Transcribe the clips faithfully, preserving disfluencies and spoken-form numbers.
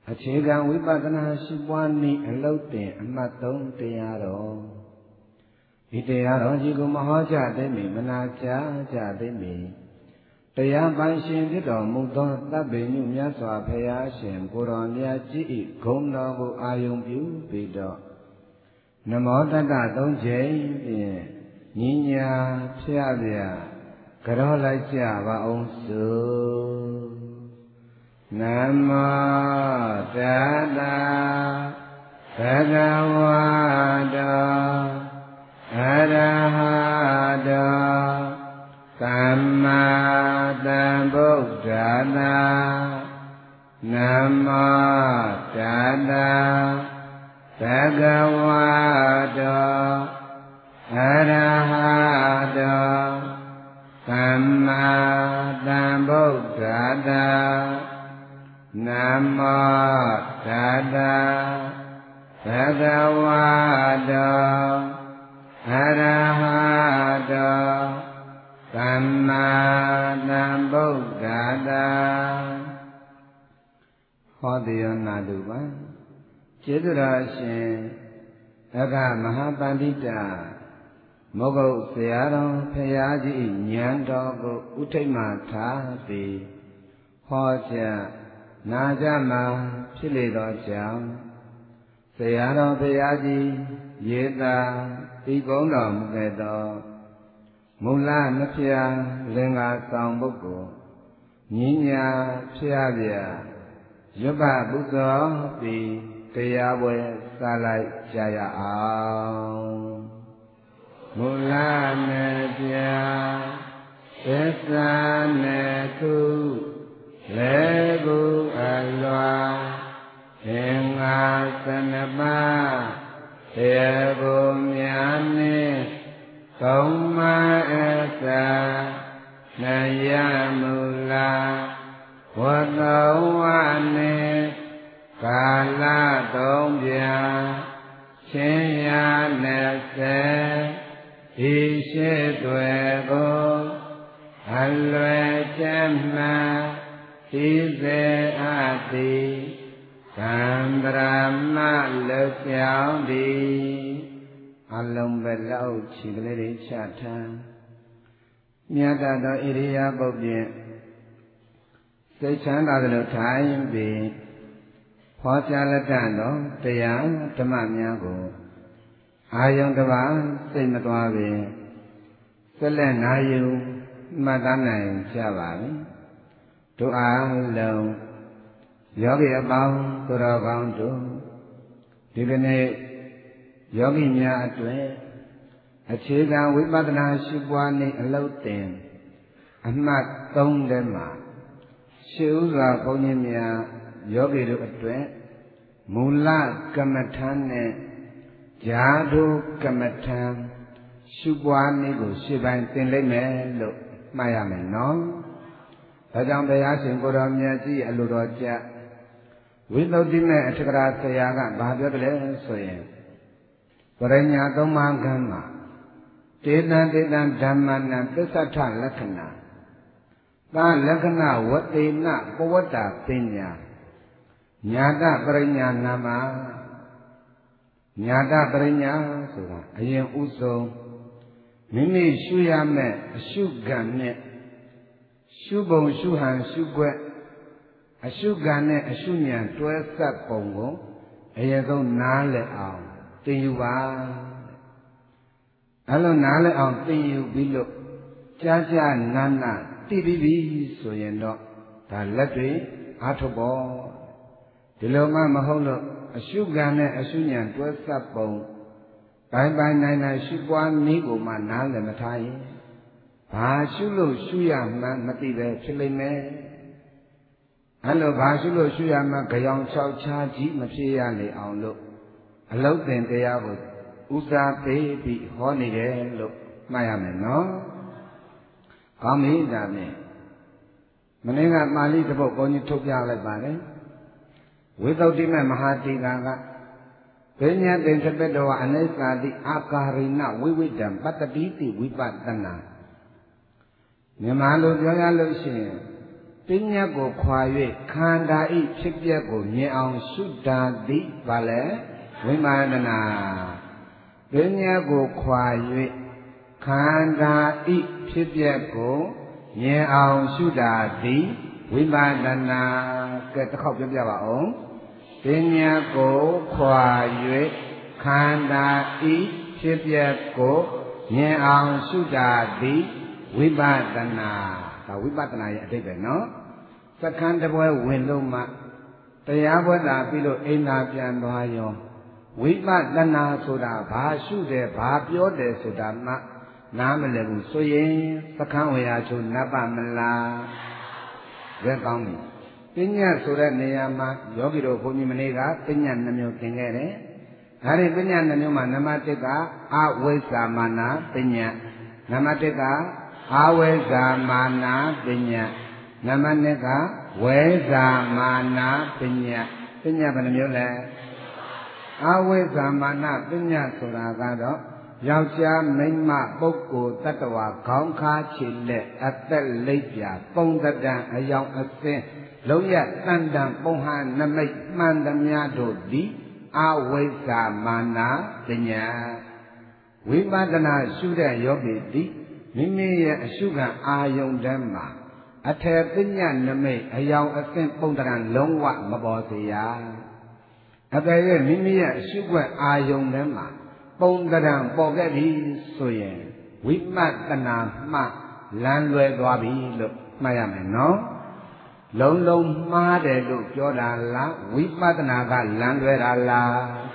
အခြေခံဝိပဿနာရှိပွားနည်းအလုပ်တင်အမှတ်သုံးတရားတော်ဒီတရားတော်ကြီးကိုမဟောကြားသိမိမနာကြားကြသိမိတရားပိုင်ရှင်ဖြစ်တော်မူသောသဗ္ဗညုမြတ်စွာဘုရားရှင်ကိုယ်တော်မြတ်ကြီး၏ဂုဏ်တော်ကိုအာယုံပြုပြီးတော့နမောတတ္တသုံးချိန်ဖြင့်ညီညာဖျက်ပြကြောလိုက်ကြပါအောင်စို့နမောတတ္တဘဂဝတောအရဟတောသမ္မာသမ္ဗုဒ္ဓတ္တနမောတတ္တဘဂဝတောအရဟတောသမ္မာသမ္ဗုဒ္ဓတ္တနမောတတ္တဘဂဝတောအရဟတောသမ္မာသမ္ဗုဒ္ဓတ္တဟောတိယောနာတုပါကျေးဇူးတော်ရှင်အဂမဟာပန္တိတမုဂုတ်ဆရာတော်ဖရာကြီးဉာဏ်တော်ကိုဥထိတ်မှထားသည်ဟောကြားနာကြမှာဖြစ်လေသောကြောင့်ဆရာတော်ဖရာကြီးရေသာဤကုန်းတော်မူခဲ့သောမူလမဖျားလင်္ကာဆောင်ပုဂ္ဂိုလ်ညီညာဖျားပြရွတ်ပပူဇော်ပြီးတရားပွဲစလိုက်ကြရအောင်မူလမဖျားသစ္စာနဲ့ခုလေကူအလွာသင်္ဃာသနပါတေကိုမြာနှင့်သုံးမအစနယမူလာဝတောဝနေကာလသုံးပြချင်းရနဲ့စေဤရှိသွေကိုအလွယ်ကျမ်းမှဤစေအတိကံတရမလွတ်ကြောင်းသည်အလုံးပဲလောက်ချီကလေးတွေချထားမြတ်သောဣရိယာပုတ်ဖြင့်စိတ်ချမ်းသာသလိုထိုင်ပြီးဟောကြားလက်တန်သောတရားဓမ္မများကိုအာယုံတစ်ပါးစိတ်မသွားပင်ဆက်လက်နာယူမှတ်သားနိုင်ကြပါပြီတို့အားလုံးယောဂီအပေါင်းသူတော်ကောင်းတို့ဒီကနေ့ယောဂီများအတွက်အခြေခံဝိပဿနာရှုပွားနည်းအလုပ်တင်အမှတ်သုံးထဲမှာရှေးဥစွာဘုန်းကြီးများယောဂီတို့အတွက်မူလကမ္မထံနဲ့ဓာတုကမ္မထံရှုပွားနည်းကိုရှေ့ပိုင်းသင်လိုက်မယ်လို့မှားရမယ်နော်။ဒါကြောင့်ဘုရားရှင်ကိုယ်တော်မြတ်ကြီးအလိုတော်ကြဝိသုဒ္ဓိမဲ့အထက်ကရာဆရာကဘာပြောတယ်လဲဆိုရင်ပရိညာသုံးပါးခန်းမှာတေတံတေတံဓမ္မနံသစ္ဆထလက္ခဏာသာလက္ခဏဝတေနပဝတ္တပညာညာတပရိညာနာမညာတပရိညာဆိုတာအရင်ဥဆုံးမိမိရှုရမယ့်အရှုခံနဲ့ရှုပုံရှုဟန်ရှုွက်အရှုခံနဲ့အရှုဉဏ်တွဲဆက်ပုံကိုအရင်ဆုံးနားလည်အောင်သင်ယူပါအဲ့လိုနားလည်အောင်သင်ယူပြီးလို့ကြားကြားနာနာသိပြီးပြီဆိုရင်တော့ဒါလက်တွေအားထုတ်ဖို့ဒီလိုမှမဟုတ်လို့အရှုခံနဲ့အရှုဉဏ်တွဲဆက်ပုံပိုင်ပိုင်နိုင်နိုင်ရှုပွားနည်းကိုမှနားလည်မထားရင်ဘာရှုလို့ရှုရမှန်းမသိပဲဖြစ်လိမ့်မယ်အဲ့လိုဘာရှုလို့ရှုရမှန်းကြောင်ချောက်ချားကြီးမဖြစ်ရလေအောင်လို့အလုတ်တင်တရားကိုဥစားပေးပြီးဟောနေတယ်လို့မှတ်ရမယ်နော်။ကောင်းပြီဒါဖြင့်မနေ့ကပါဠိတစ်ပုဒ်ဘုန်းကြီးထုတ်ပြလိုက်ပါတယ်။ဝိသုဒ္ဓိမမဟာတိကာကဘိညာတိသပတ္တဝအနိစ္စတိအာကာရိဏဝိဝိတံပတ္တိတိဝိပဿနာမြန်မာလိုပြောရလို့ရှိရင်ပညာကိုခွာ၍ခန္ဓာဤဖြစ်ပျက်ကိုမြင်အောင်ရှုတာသည်ဘာလဲဝိမာဒနာပညာကိုခွာ၍ခန္ဓာဤဖြစ်ပျက်ကိုမြင်အောင်ရှုတာသည်ဝိမာဒနာကဲတစ်ခေါက်ပြောပြပါဦးပညာကိုခွာ၍ခန္ဓာဤဖြစ်ပျက်ကိုမြင်အောင်ရှုတာသည်ဝိပဿနာဒါဝိပဿနာရဲ့အဓိပ္ပာယ်နော်စက္ကန့်တပွဲဝင်လို့မှတရားပွဲလာပြီးလို့အိမ်သာပြန်သွားရောဝိပဿနာဆိုတာဘာရှုတယ်ဘာပြောတယ်ဆိုတာမှနားမလည်ဘူးဆိုရင်စက္ကန့်ဝေယချိုနပ်ပါမလားရဲကောင်းပြီပညာဆိုတဲ့နေရာမှာယောဂီတို့ဘုန်းကြီးမနေ့ကပညာနှမျိုးသင်ခဲ့တယ်ဒါတွေပညာနှမျိုးမှာနံပါတ်တစ်ကအဝိဇ္ဇာမာနပညာနံပါတ်တစ်ကအဝိဇ္ဇာမာနပညာနံပါတ်နှစ်ကဝိဇ္ဇာမာနပညာပညာဘယ်နှမျိုးလဲအဝိဇ္ဇာမာနပညာဆိုတာကတော့ယောက်ျားမိန်းမပုဂ္ဂိုလ်တ attva ခေါင်းခါခြေလက်အသက်လိပ်ပြပုံသဏ္ဍာန်အယောင်အစင်းလုံးရတန်တန်ပုံဟန်နမိတ်မှန်သမျှတို့သည်အဝိဇ္ဇာမာနပညာဝိပဿနာရှုတဲ့ယောဂီသည်မိမိရဲ့အရှုခံအာယုန်တည်းမှာအထေပညာနမိတ်အယောင်အစင်းပုံသဏ္ဍာန်လုံးဝမပေါ်စေရအပေရဲ့မိမိရဲ့အရှုခွင့်အာယုန်တည်းမှာပုံသဏ္ဍာန်ပေါ်ခဲ့ပြီဆိုရင်ဝိပဿနာမှလမ်းလွဲသွားပြီလို့မှတ်ရမယ်နော်လုံးလုံးမှားတယ်လို့ပြောတာလားဝိပဿနာကလမ်းလွဲတာလား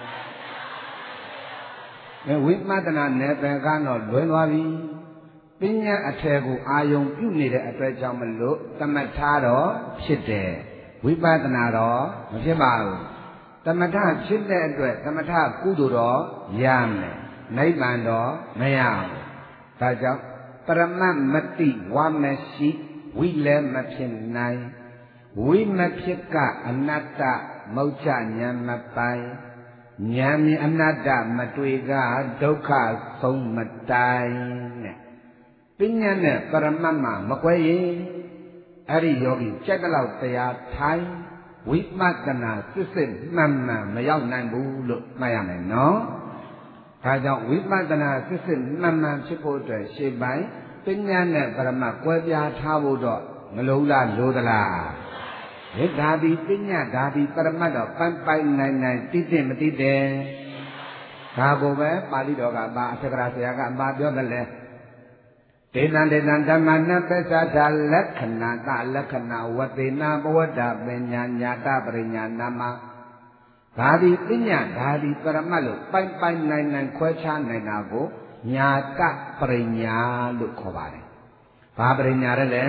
အဲဝိပဿနာနယ်ပယ်ကတော့လွဲသွားပြီပညာအထည်ကိုအာယုံပြုနေတဲ့အတွက်ကြောင့်မလို့သမထတော့ဖြစ်တယ်ဝိပဿနာတော့မဖြစ်ပါဘူးသမထဖြစ်တဲ့အတွက်သမထကုသိုလ်တော့ရမယ်နိဗ္ဗာန်တော့မရဘူးဒါကြောင့်ပရမတ်မတိဝါမရှိဝိလည်းမဖြစ်နိုင်ဝိမဖြစ်ကအနတ္တမောချဉာဏ်မပိုင်ဉာဏ်မြင်အနတ္တမတွေ့ကဒုက္ခဆုံးမတိုင်နဲ့ပညာနဲ့ပရမတ်မှာမကွဲရင်အဲ့ဒီယောဂီကြက်တော့တရားထိုင်ဝိပဿနာစစ်စစ်မှန်မှန်မရောက်နိုင်ဘူးလို့မှတ်ရမယ်နော်ဒါကြောင့်ဝိပဿနာစစ်စစ်မှန်မှန်ဖြစ်ဖို့အတွက်ရှေ့ပိုင်းပညာနဲ့ပရမတ်ကွဲပြားထားဖို့တော့မလိုလားလိုသလားဟဲ့ဒါဒီပညာဒါဒီပရမတ်တော့ပိုင်ပိုင်နိုင်နိုင်တိတိမတိတယ်ဒါကိုပဲပါဠိတော်ကပါအထက်ကရာဆရာကပါပြောတယ်လေဒေသံဒေသံဓမ္မနပစ္ဆတာလက္ခဏာတလက္ခဏာဝတေနာဘဝတ္တပညာညာတပရိညာနာမဒါဒီပညာဒါဒီပရမတ်လို့ပိုင်ပိုင်နိုင်နိုင်ခွဲခြားနိုင်တာကိုညာတပရိညာလို့ခေါ်ပါတယ်ဘာပရိညာလဲလဲ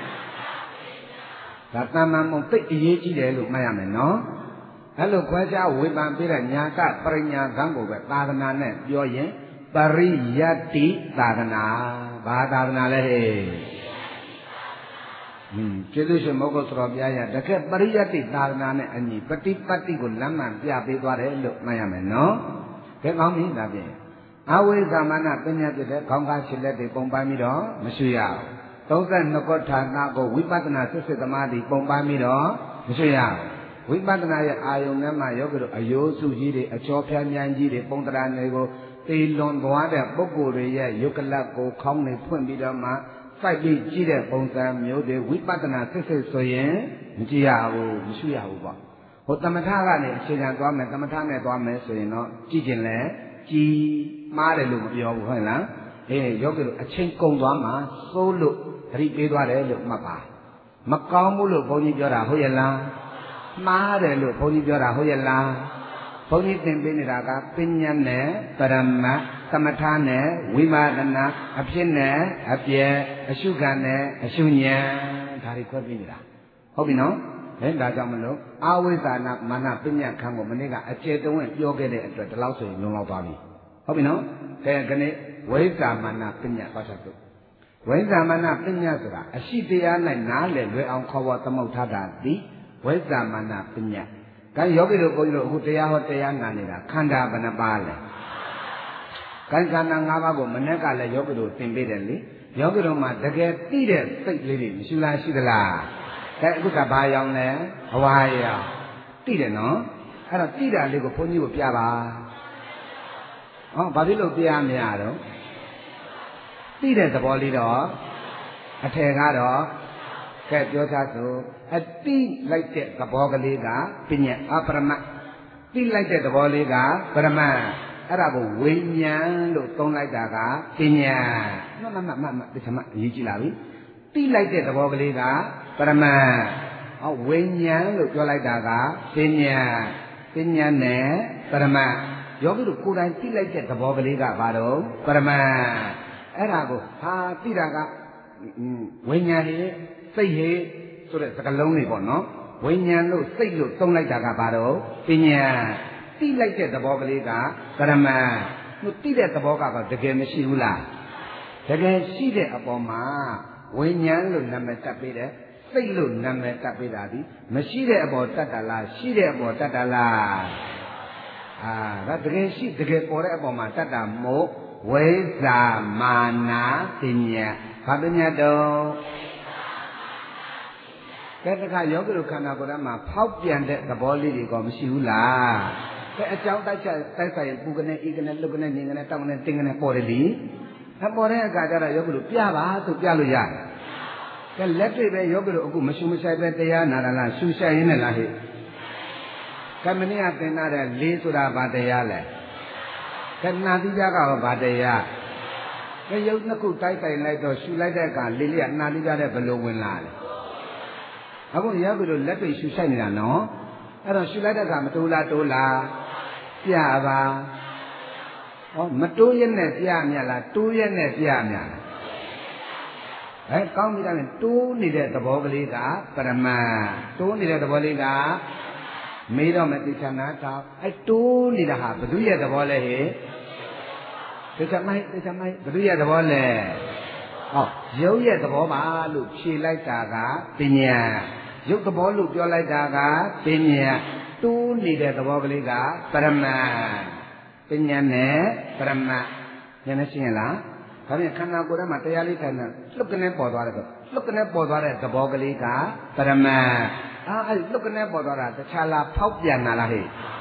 ဒါတမ္မာမုံသိအရေးကြီးတယ်လို့မှတ်ရမယ်နော်အဲ့လိုခွဲခြားဝေဖန်ပြတဲ့ညာတပရိညာကံကိုပဲသာသနာနဲ့ပြောရင်ပရိယတ္တိသာသနာဘာသာသနာလဲဟဲ့ဟင်းကျေးဇူးရှင်မောဂုတ်တော်ဘုရားရတကယ်ပရိယတ္တိသာသနာနဲ့အညီပฏิပတ်တိကိုလမ်းမှန်ပြပေးသွားတယ်လို့မှတ်ရမယ်နော်ကဲကောင်းပြီဒါဖြင့်အဝိဇ္ဇာမနပညာဖြစ်တဲ့ခေါင်းကားခြေလက်တွေပုံပန်းပြီးတော့မရှိရဘူးသုံးဆနှစ်ခုဌာနကိုဝိပဿနာစစ်စစ်သမားတွေပုံပန်းပြီးတော့မရှိရဘူးဝိပဿနာရဲ့အာယုန်ထဲမှာယောဂီတို့အယိုးစုကြီးတွေအချောဖြန်းမြိုင်ကြီးတွေပုံတရာတွေကိုသေလွန်သွားတဲ့ပုဂ္ဂိုလ်တွေရဲ့ယုတ်ကလတ်ကိုခေါင်းနဲ့ဖွင့်ပြီးတော့မှစိုက်ပြီးကြည့်တဲ့ပုံစံမျိုးတွေဝိပဿနာစစ်စစ်ဆိုရင်မကြည့်ရဘူးမရှိရဘူးပေါ့ဟိုသမထကနေအခြေခံသွားမယ်သမထနဲ့သွားမယ်ဆိုရင်တော့ကြည့်ခြင်းလဲကြည်မှားတယ်လို့မပြောဘူးဟုတ်လားအေးယောဂီတို့အချိန်ကုန်သွားမှစိုးလို့သတိပေးသွားတယ်လို့မှတ်ပါမကောင်းဘူးလို့ဘုန်းကြီးပြောတာဟုတ်ရဲ့လားမှားတယ်လို့ဘုန်းကြီးပြောတာဟုတ်ရဲ့လားဘုန်းကြီးသင်ပေးနေတာကပညာနဲ့ပရမတ်သမထနဲ့ဝိမာဒနာအဖြစ်နဲ့အပြည့်အရှုခံနဲ့အရှုဉဏ်ဒါတွေခွဲပြီးနေတာဟုတ်ပြီနော်အဲဒါကြောင့်မလို့အာဝိဇ္ဇာနာမာနပညာခံကိုမနေ့ကအကျေတုံးဝင်ပြောခဲ့တဲ့အတွက်ဒီလောက်ဆိုရင်လုံလောက်သွားပြီဟုတ်ပြီနော်ကဲခဏဝိဇ္ဇာမာနပညာသွားချက်တို့ဝိဇ္ဇာမာနပညာဆိုတာအရှိတရား၌နားလည်လွယ်အောင်ခေါ်ပေါ်သမုဋ္ဌာတာသည်ဝိဇ္ဇာမာနပညာကဲယောဂီတို့ဘုန်းကြီးတို့အခုတရားဟောတရားနာနေတာခန္ဓာဘယ်နှပါးလဲကံခန္ဓာ၅ပါးကိုမနေ့ကလည်းယောဂီတို့သင်ပေးတယ်လေယောဂီတို့မှာတကယ်သိတဲ့စိတ်လေးတွေမရှိလားရှိသလား cái cũng cả ba dòng nè hoài à tí đấy nó hay là tí là liệu có phun nhiều bia bà oh bà biết lúc bia mẹ đó tí đấy tập bò đi đó à thề cả đó cái chỗ cha số à tí lại chết tập bò cái gì cả pin nhẹ à parama tí lại chết tập bò gì cả parama à ra bộ quên nhang lúc tông lại cả cả pin nhẹ nó mà mà mà mà cái gì mà gì chỉ là gì tí lại chết tập bò cái gì cả parama à quên nhang lúc cho lại cả cả pin nhẹ pin nhẹ nè parama giờ cái lúc cô đang tí lại chết tập bò cái gì cả bà đó parama à ra bộ ha tí ra cả quên nhang đi xây hệ số lượng cái lông này bọn nó quên nhang lúc xây lúc tông lại cả cả bà đó pin nhẹ tí lại chết tập bò cái gì cả parama nó tí lại tập bò cả cả được cái mấy xíu là được cái xí đấy ở bò mà quên nhang lúc nằm ở tập bên đấy xây lúc nằm ở tập bên đó đi mà xí đấy ở bò tát là xí đấy ở bò tát là à đó được cái xí được cái bò đấy ở bò mà tát là một quế già mà ná tin nhẹ phát đến nhà đâu cái cái cái giống cái lúc nào cũng đã mà pháo biển đấy tập bò đi thì còn xíu là cái cháu ta chạy ta chạy bu cái này cái này lúc cái này những cái này tao cái này tiếng cái này bò đi nó bò đấy cái cái đó giống cái lúc bia bà tụi bia luôn ya cái lép đi về giống cái lúc cũng mấy mấy sai về tây à nà là suy sai như này là hết cái mình này tên là lý số là ba tây à lệ cái na đi ra cái ba tây à cái giống nó cũng tay tay lại rồi suy lại cái cái lý lý na đi ra cái bờ lông nguyên là à cũng giống cái lúc lép đi suy sai như là nó à rồi suy lại cái cái mà tu la tu la bia bà mà tu yên này bia nhà là tu yên này bia nhà đấy con người ta mình tu ni để tập bò cái gì cả parama tu ni để tập bò gì cả mấy đó mà tự chăn nát sao ấy tu ni là hả bữa giờ tập bò lại hết tự chăn mấy tự chăn mấy bữa giờ tập bò lại oh dấu giờ tập bò mà lục chi lại cả cả bên nhà dấu tập bò lục cho lại cả cả bên nhà tu ni để tập bò cái gì cả parama bên nhà nè parama nhà nó xin là cái này khăn nào cũng đã mà tay ali thay nè lúc cái này bỏ vào rồi lúc cái này bỏ vào rồi tập bò cái gì cả parama à lúc cái này bỏ vào rồi cha là pháo biển nào là gì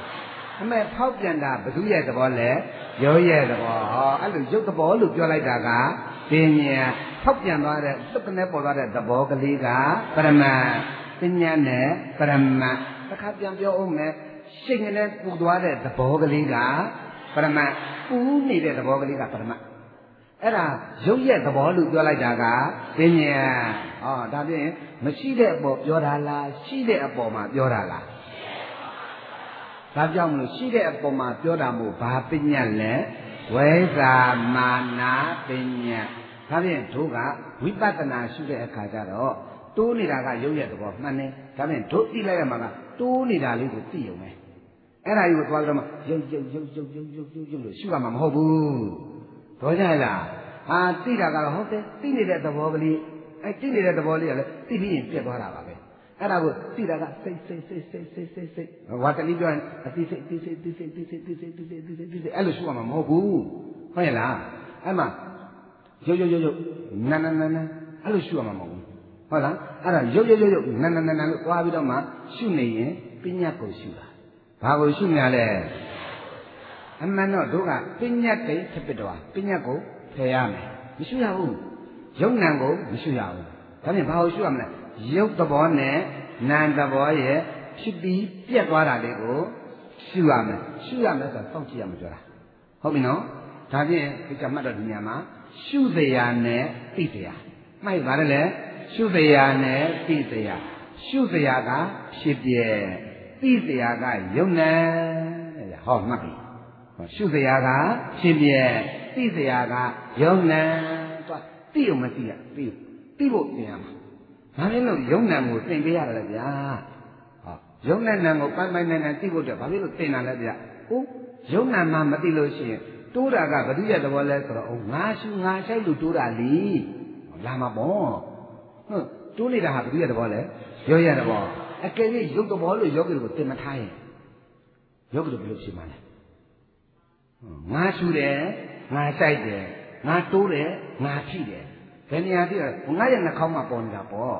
mà pháo biển là bữa giờ tập bò lẽ giờ giờ tập bò à lúc giúp tập bò lúc cho lại cả cả bên nhà pháo biển vào rồi lúc cái này bỏ vào rồi tập bò cái gì cả parama bên nhà nè parama các khách hàng biểu ông này sinh cái này bỏ vào rồi tập bò cái gì cả parama u này để tập bò cái gì cả paramaအဲ့ဒါရုပ်ရဲ့သဘောလို့ပြောလိုက်တာကပညာဟောဒါဖြင့်မရှိတဲ့အပေါ်ပြောတာလားရှိတဲ့အပေါ်မှာပြောတာလားဒါကြောင့်မလို့ရှိတဲ့အပေါ်မှာပြောတာမို့ဘာပညာလဲဝိဇာမာနာပညာဒါဖြင့်တို့ကဝိပဿနာရှုတဲ့အခါကျတော့တိုးနေတာကရုပ်ရဲ့သဘောမှန်တယ်ဒါဖြင့်တို့သိလိုက်ရမှာကတိုးနေတာလေးကိုသိရုံပဲအဲ့ဒါကြီးကိုသွားကြတော့မှရုပ်ရုပ်ရုပ်ရုပ်ရုပ်ရုပ်ရုပ်ရုပ်လို့ရှုရမှာမဟုတ်ဘူးတော့ကြလားဟာသိတာကတော့ဟုတ်တယ်သိနေတဲ့သဘောကလေးအဲသိနေတဲ့သဘောလေးကလည်းသိပြီးရင်ပြတ်သွားတာပါပဲအဲ့ဒါကိုသိတာကစိတ်စိတ်စိတ်စိတ်စိတ်စိတ်စိတ်ဝါတလီပြောရင်အသိစိတ်သိစိတ်သိစိတ်သိစိတ်သိစိတ်သိစိတ်သိစိတ်သိစိတ်အဲ့လိုရှုရမှာမဟုတ်ဘူးဟုတ်ရဲ့လားအဲ့မှာရုပ်ရုပ်ရုပ်ရုပ်နာနာနာနာအဲ့လိုရှုရမှာမဟုတ်ဘူးဟုတ်လားအဲ့ဒါရုပ်ရုပ်ရုပ်ရုပ်နာနာနာနာလို့သွားပြီးတော့မှရှုနေရင်ပညာကိုရှုတာဘာကိုရှုနေရလဲအမှန်တော့တို့ကပညာတိတ်ဖြစ်ဖြစ်တော့ပညာကိုဖယ်ရမယ်မရှိရဘူးယုံနံကိုမရှိရဘူးဒါဖြင့်ဘာလို့ရှိရမလဲယုတ်သဘောနဲ့နာမ်သဘောရဲ့ဖြစ်ပြီးပြက်သွားတာလေးကိုရှိရမယ်ရှိရမယ်ဆိုတော့စောင့်ကြည့်ရမှာပြောတာဟုတ်ပြီနော်ဒါဖြင့်ဒီကမှတ်တော့ဒီညမှာရှုစရာနဲ့သိစရာမှိုက်ပါတယ်လေရှုစရာနဲ့သိစရာရှုစရာကဖြစ်ပြဲသိစရာကယုံနံဟောမှတ်ပြီရှုစရာကဖြစ်ပြဲသိစရာကယုံနံတော့သိအောင်မသိရသိသိဖို့သင်ရမှာဒါဖြစ်လို့ယုံနံကိုသင်ပေးရတယ်လေဗျာဟောယုံနံနံကိုပိုင်ပိုင်နဲ့နဲ့သိဖို့တော့ဘာဖြစ်လို့သင်တာလဲဗျာဟုတ်ယုံနံမှမသိလို့ရှိရင်တိုးတာကဘဒုရသဘောလဲဆိုတော့ငါရှုငါဆိုင်လို့တိုးတာလीလာမှာပေါ့ဟုတ်တိုးနေတာဟာဘဒုရသဘောလဲရောရသဘောအကယ်၍ယုတ်သဘောလို့ယောဂီကိုသင်မထားရင်ယောဂီတို့ဘယ်လိုဖြစ်မှာလဲငါရှုတယ်ငါဆိုင်တယ်ငါတိုးတယ်ငါဖြည့်တယ်ဘယ်နေရာသိလဲငါရဲ့နှာခေါင်းမှာပေါ်နေတာပေါ့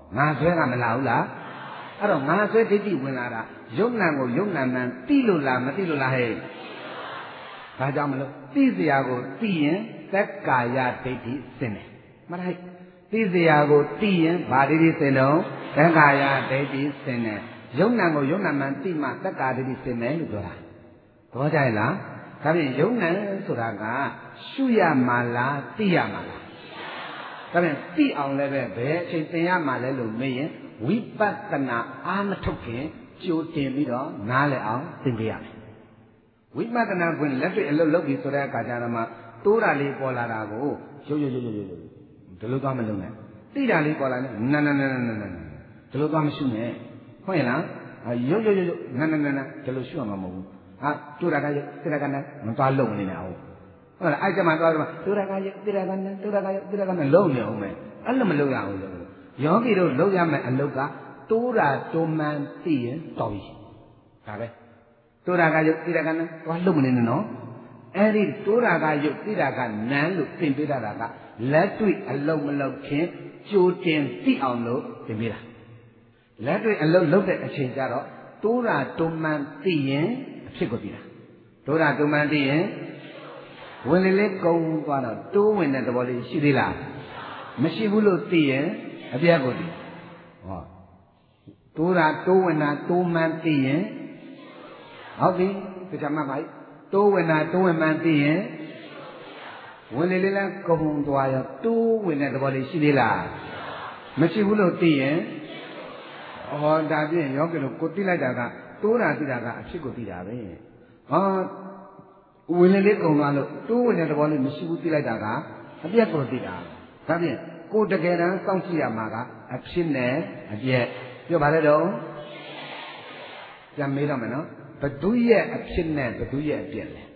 ငါဆွဲကမလာဘူးလားအဲ့တော့ငါဆွဲဒိဋ္ဌိဝင်လာတာယုံနာကိုယုံနာမှန်သိလို့လားမသိလို့လားဟဲ့ဘာကြောင့်မလို့သိစရာကိုသိရင်သက်ကာယဒိဋ္ဌိစင်တယ်မှတ်လိုက်သိစရာကိုသိရင်ဘာဒိဋ္ဌိစင်တော့သက်ကာယဒိဋ္ဌိစင်တယ်ယုံနာကိုယုံနာမှန်သိမှသက်ကာဒိဋ္ဌိစင်မယ်လို့ပြောတာသဘောကျလားဒါဖြင့်ယုံနာဆိုတာကရှုရမှာလားသိရမှာလားဒါဖြင့်သိအောင်လည်းပဲဘယ်အချိန်သင်ရမှာလဲလို့မေးရင်ဝိပဿနာအာမထုတ်ခင်ကြိုတင်ပြီးတော့နားလည်အောင်သင်ပေးရမယ်ဝိပဿနာကွင်းလက်တွေ့အလုပ်လုပ်ပြီးဆိုတဲ့အခါကျတော့မှတိုးတာလေးပေါ်လာတာကိုရုပ်ရုပ်ရုပ်ရုပ်ရုပ်ဒီလိုသွားမလုပ်နဲ့သိတာလေးပေါ်လာနေနန်းနန်းနန်းနန်းနန်းဒီလိုသွားမရှုနဲ့ဟုတ်ရဲ့လားရုပ်ရုပ်ရုပ်နန်းနန်းနန်းဒီလိုရှုရမှာမဟုတ်ဘူးဟာတိုးတာကရုပ်သိတာကနန်းမသွားလုံနေနဲ့အောင်ဟုတ်လားအဲ့ကျမှသွားတော့တိုးတာကရုပ်သိတာကနန်းတိုးတာကရုပ်သိတာကနန်းလုံနေအောင်မယ်အဲ့လိုမလုပ်ရဘူးလို့ယောဂီတို့လုပ်ရမယ့်အလုပ်ကတိုးတာတိုးမှန်သိရင်တော်ပြီဒါပဲတိုးတာကရုပ်သိတာကနန်းသွားလုံမနေနဲ့နော်အဲ့ဒီတိုးတာကရုပ်သိတာကနန်းလို့သင်ပေးတာကလက်တွေ့အလုပ်မလုပ်ခင်ကြိုတင်သိအောင်လို့သင်ပေးတာလက်တွေ့အလုပ်လုပ်တဲ့အချိန်ကျတော့တိုးတာတိုးမှန်သိရင်အဖြစ်ကိုသိတာတိုးတာတိုးမှန်သိရင်ဝင်လေလေကုန်းသွားတော့တိုးဝင်တဲ့သဘောလေးရှိသေးလားမရှိဘူးလို့သိရင်အပြတ်ကိုသိဟောတိုးတာတိုးဝင်တာတိုးမှန်သိရင်ဟုတ်ပြီဒီကမှတ်ပါတိုးဝင်တာတိုးဝင်မှန်သိရင်ဝင်လေလေလားကုန်းသွားရောတိုးဝင်တဲ့သဘောလေးရှိသေးလားမရှိဘူးလို့သိရင်ဟောဒါဖြင့်ယောဂီတို့ကိုသိလိုက်တာကတိုးတာသိတာကအဖြစ်ကိုသိတာပဲဟောဝင်လေလေကုန်းသွားလို့တိုးဝင်တဲ့သဘောလေးမရှိဘူးသိလိုက်တာကအပြတ်ကိုသိတာဒါဖြင့်ကိုတကယ်တမ်းစောင့်ကြည့်ရမှာကအဖြစ်နဲ့အပြည့်ပြောပါလေတော့ပြန်မေးတော့မယ်နော်ဘသူရဲ့အဖြစ်နဲ့ဘသူရဲ့အပြည့်လဲ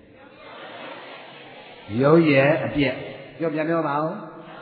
ရုပ်ရဲ့အပြည့်ပြောပြန်ပြောပါဦး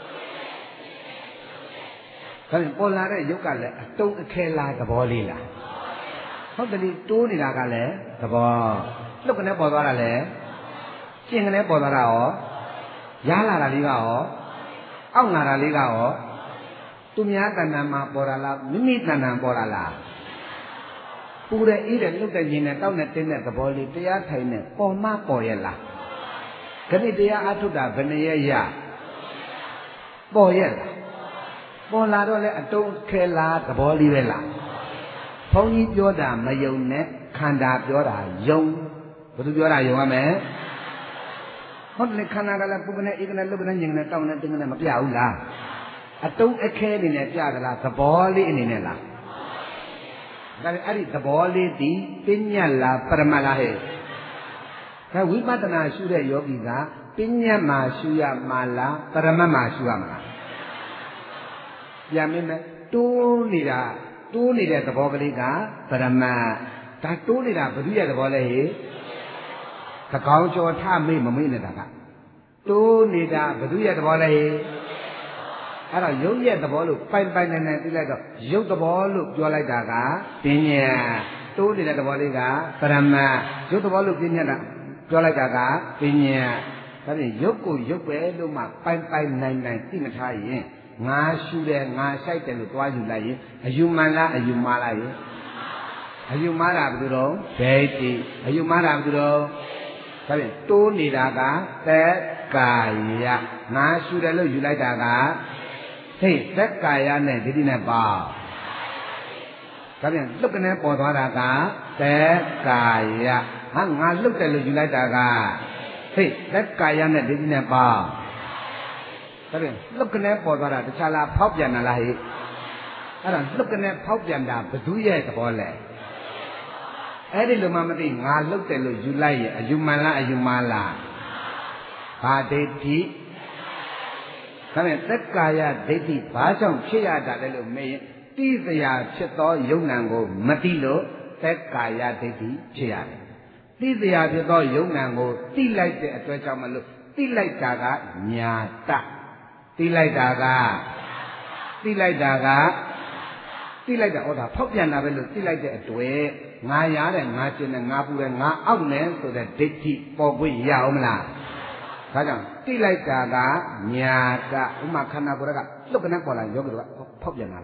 ဒါဖြင့်ပေါ်လာတဲ့ရုပ်ကလည်းအတုံးအခဲလားသဘောလေးလားဟုတ်တယ်တိုးနေတာကလည်းသဘောလှုပ်ကနေပေါ်သွားတာလည်းကျင်ကနေပေါ်သွားတာရောရားလာတာလေးကရောအောက်လာတာလေးကရောသူများတဏ္ဍာမှာပေါ်လာလားမိမိတဏ္ဍာပေါ်လာလားပူတဲ့အေးတဲ့လှုပ်တဲ့ရင်နဲ့တောက်နဲ့တင်းတဲ့သဘောလေးတရားထိုင်နဲ့ပေါ်မပေါ်ရဲ့လားခဏတရားအထုတ်တာဘယ်နှရဲ့ရပေါ်ရဲ့လားပေါ်လာတော့လေအတုံးခဲလားသဘောလေးပဲလားဘုန်းကြီးပြောတာမယုံနဲ့ခန္ဓာပြောတာယုံဘယ်သူပြောတာယုံရမယ်ဟုတ်တယ်ခန္ဓာကလည်းပုဂ္ဂနဲ့ဧကနဲ့လုတ်နဲ့ညင်နဲ့တောင်းနဲ့တင်းနဲ့မပြဘူးလားအတုံးအခဲအနေနဲ့ပြသလားသဘောလေးအနေနဲ့လားဒါပေမဲ့အဲ့ဒီသဘောလေးဒီပညာလားပရမတ်လားဟဲ့ဒါဝိပဿနာရှုတဲ့ယောဂီကပညာမှာရှုရမှာလားပရမတ်မှာရှုရမှာလားပြန်မင်းမဲ့တိုးနေတာတိုးနေတဲ့သဘောကလေးကပရမတ်ဒါတိုးနေတာဘုရားရဲ့သဘောလဲဟဲ့သကောင်းကျော်ထမေ့မမေ့နေတာကတိုးနေတာဘသူရဲ့သဘောလဲအဲ့တော့ရုပ်ရဲ့သဘောလို့ပိုင်ပိုင်နိုင်နိုင်သိလိုက်တော့ရုပ်သဘောလို့ပြောလိုက်တာကပညာတိုးနေတဲ့သဘောလေးကပရမတ်ရုပ်သဘောလို့ပြညတ်တာပြောလိုက်တာကပညာဒါဖြင့်ရုပ်ကိုရုပ်ပဲလို့မှပိုင်ပိုင်နိုင်နိုင်သိမထားရင်ငါရှုတယ်ငါဆိုင်တယ်လို့တွားယူလိုက်ရင်အယူမှန်လားအယူမှားလားယအယူမှားတာဘယ်သူတော့ဒိဋ္ဌိအယူမှားတာဘယ်သူတော့ဒါဖြင့်တိုးနေတာကသက်ကာယငါရှုတယ်လို့ယူလိုက်တာကဟေ့သက်ကာယနဲ့ဒိဋ္ဌိနဲ့ပေါ့ဒါဖြင့်လွတ်ကနေပေါ်သွားတာကသက်ကာယဟာငါလွတ်တယ်လို့ယူလိုက်တာကဟေ့သက်ကာယနဲ့ဒိဋ္ဌိနဲ့ပေါ့ဒါဖြင့်လွတ်ကနေပေါ်သွားတာတခြားလားဖောက်ပြန်တာလားဟေ့အဲ့ဒါလွတ်ကနေဖောက်ပြန်တာဘယ်သူရဲ့သဘောလဲအဲ့ဒီလိုမှမသိငါလှုပ်တယ်လို့ယူလိုက်ရဲ့အယူမှန်လားအယူမှားလားဘာဒိဋ္ဌိဒါနဲ့သက်ကာယဒိဋ္ဌိဘာကြောင့်ဖြစ်ရတာလဲလို့မေးရင်တိစရာဖြစ်သောယုံ nant ကိုမသိလို့သက်ကာယဒိဋ္ဌိဖြစ်ရတယ်တိစရာဖြစ်သောယုံ nant ကိုသိလိုက်တဲ့အတွက်ကြောင့်မလို့သိလိုက်တာကညာတသိလိုက်တာကသိလိုက်တာကသိလိုက်တာဟောတာဖောက်ပြန်တာပဲလို့သိလိုက်တဲ့အတွက်ငါရားတဲ့ငါကျင်တဲ့ငါပူတဲ့ငါအောက်နေဆိုတဲ့ဒိဋ္ဌိပေါ်ခွင့်ရအောင်မလားဒါကြောင့်သိလိုက်တာကညာကဥမာခန္ဓာကိုယ်ကလှုပ်ကနေပေါ်လာယောဂီတို့ကဖောက်ပြန်တာပဲဒ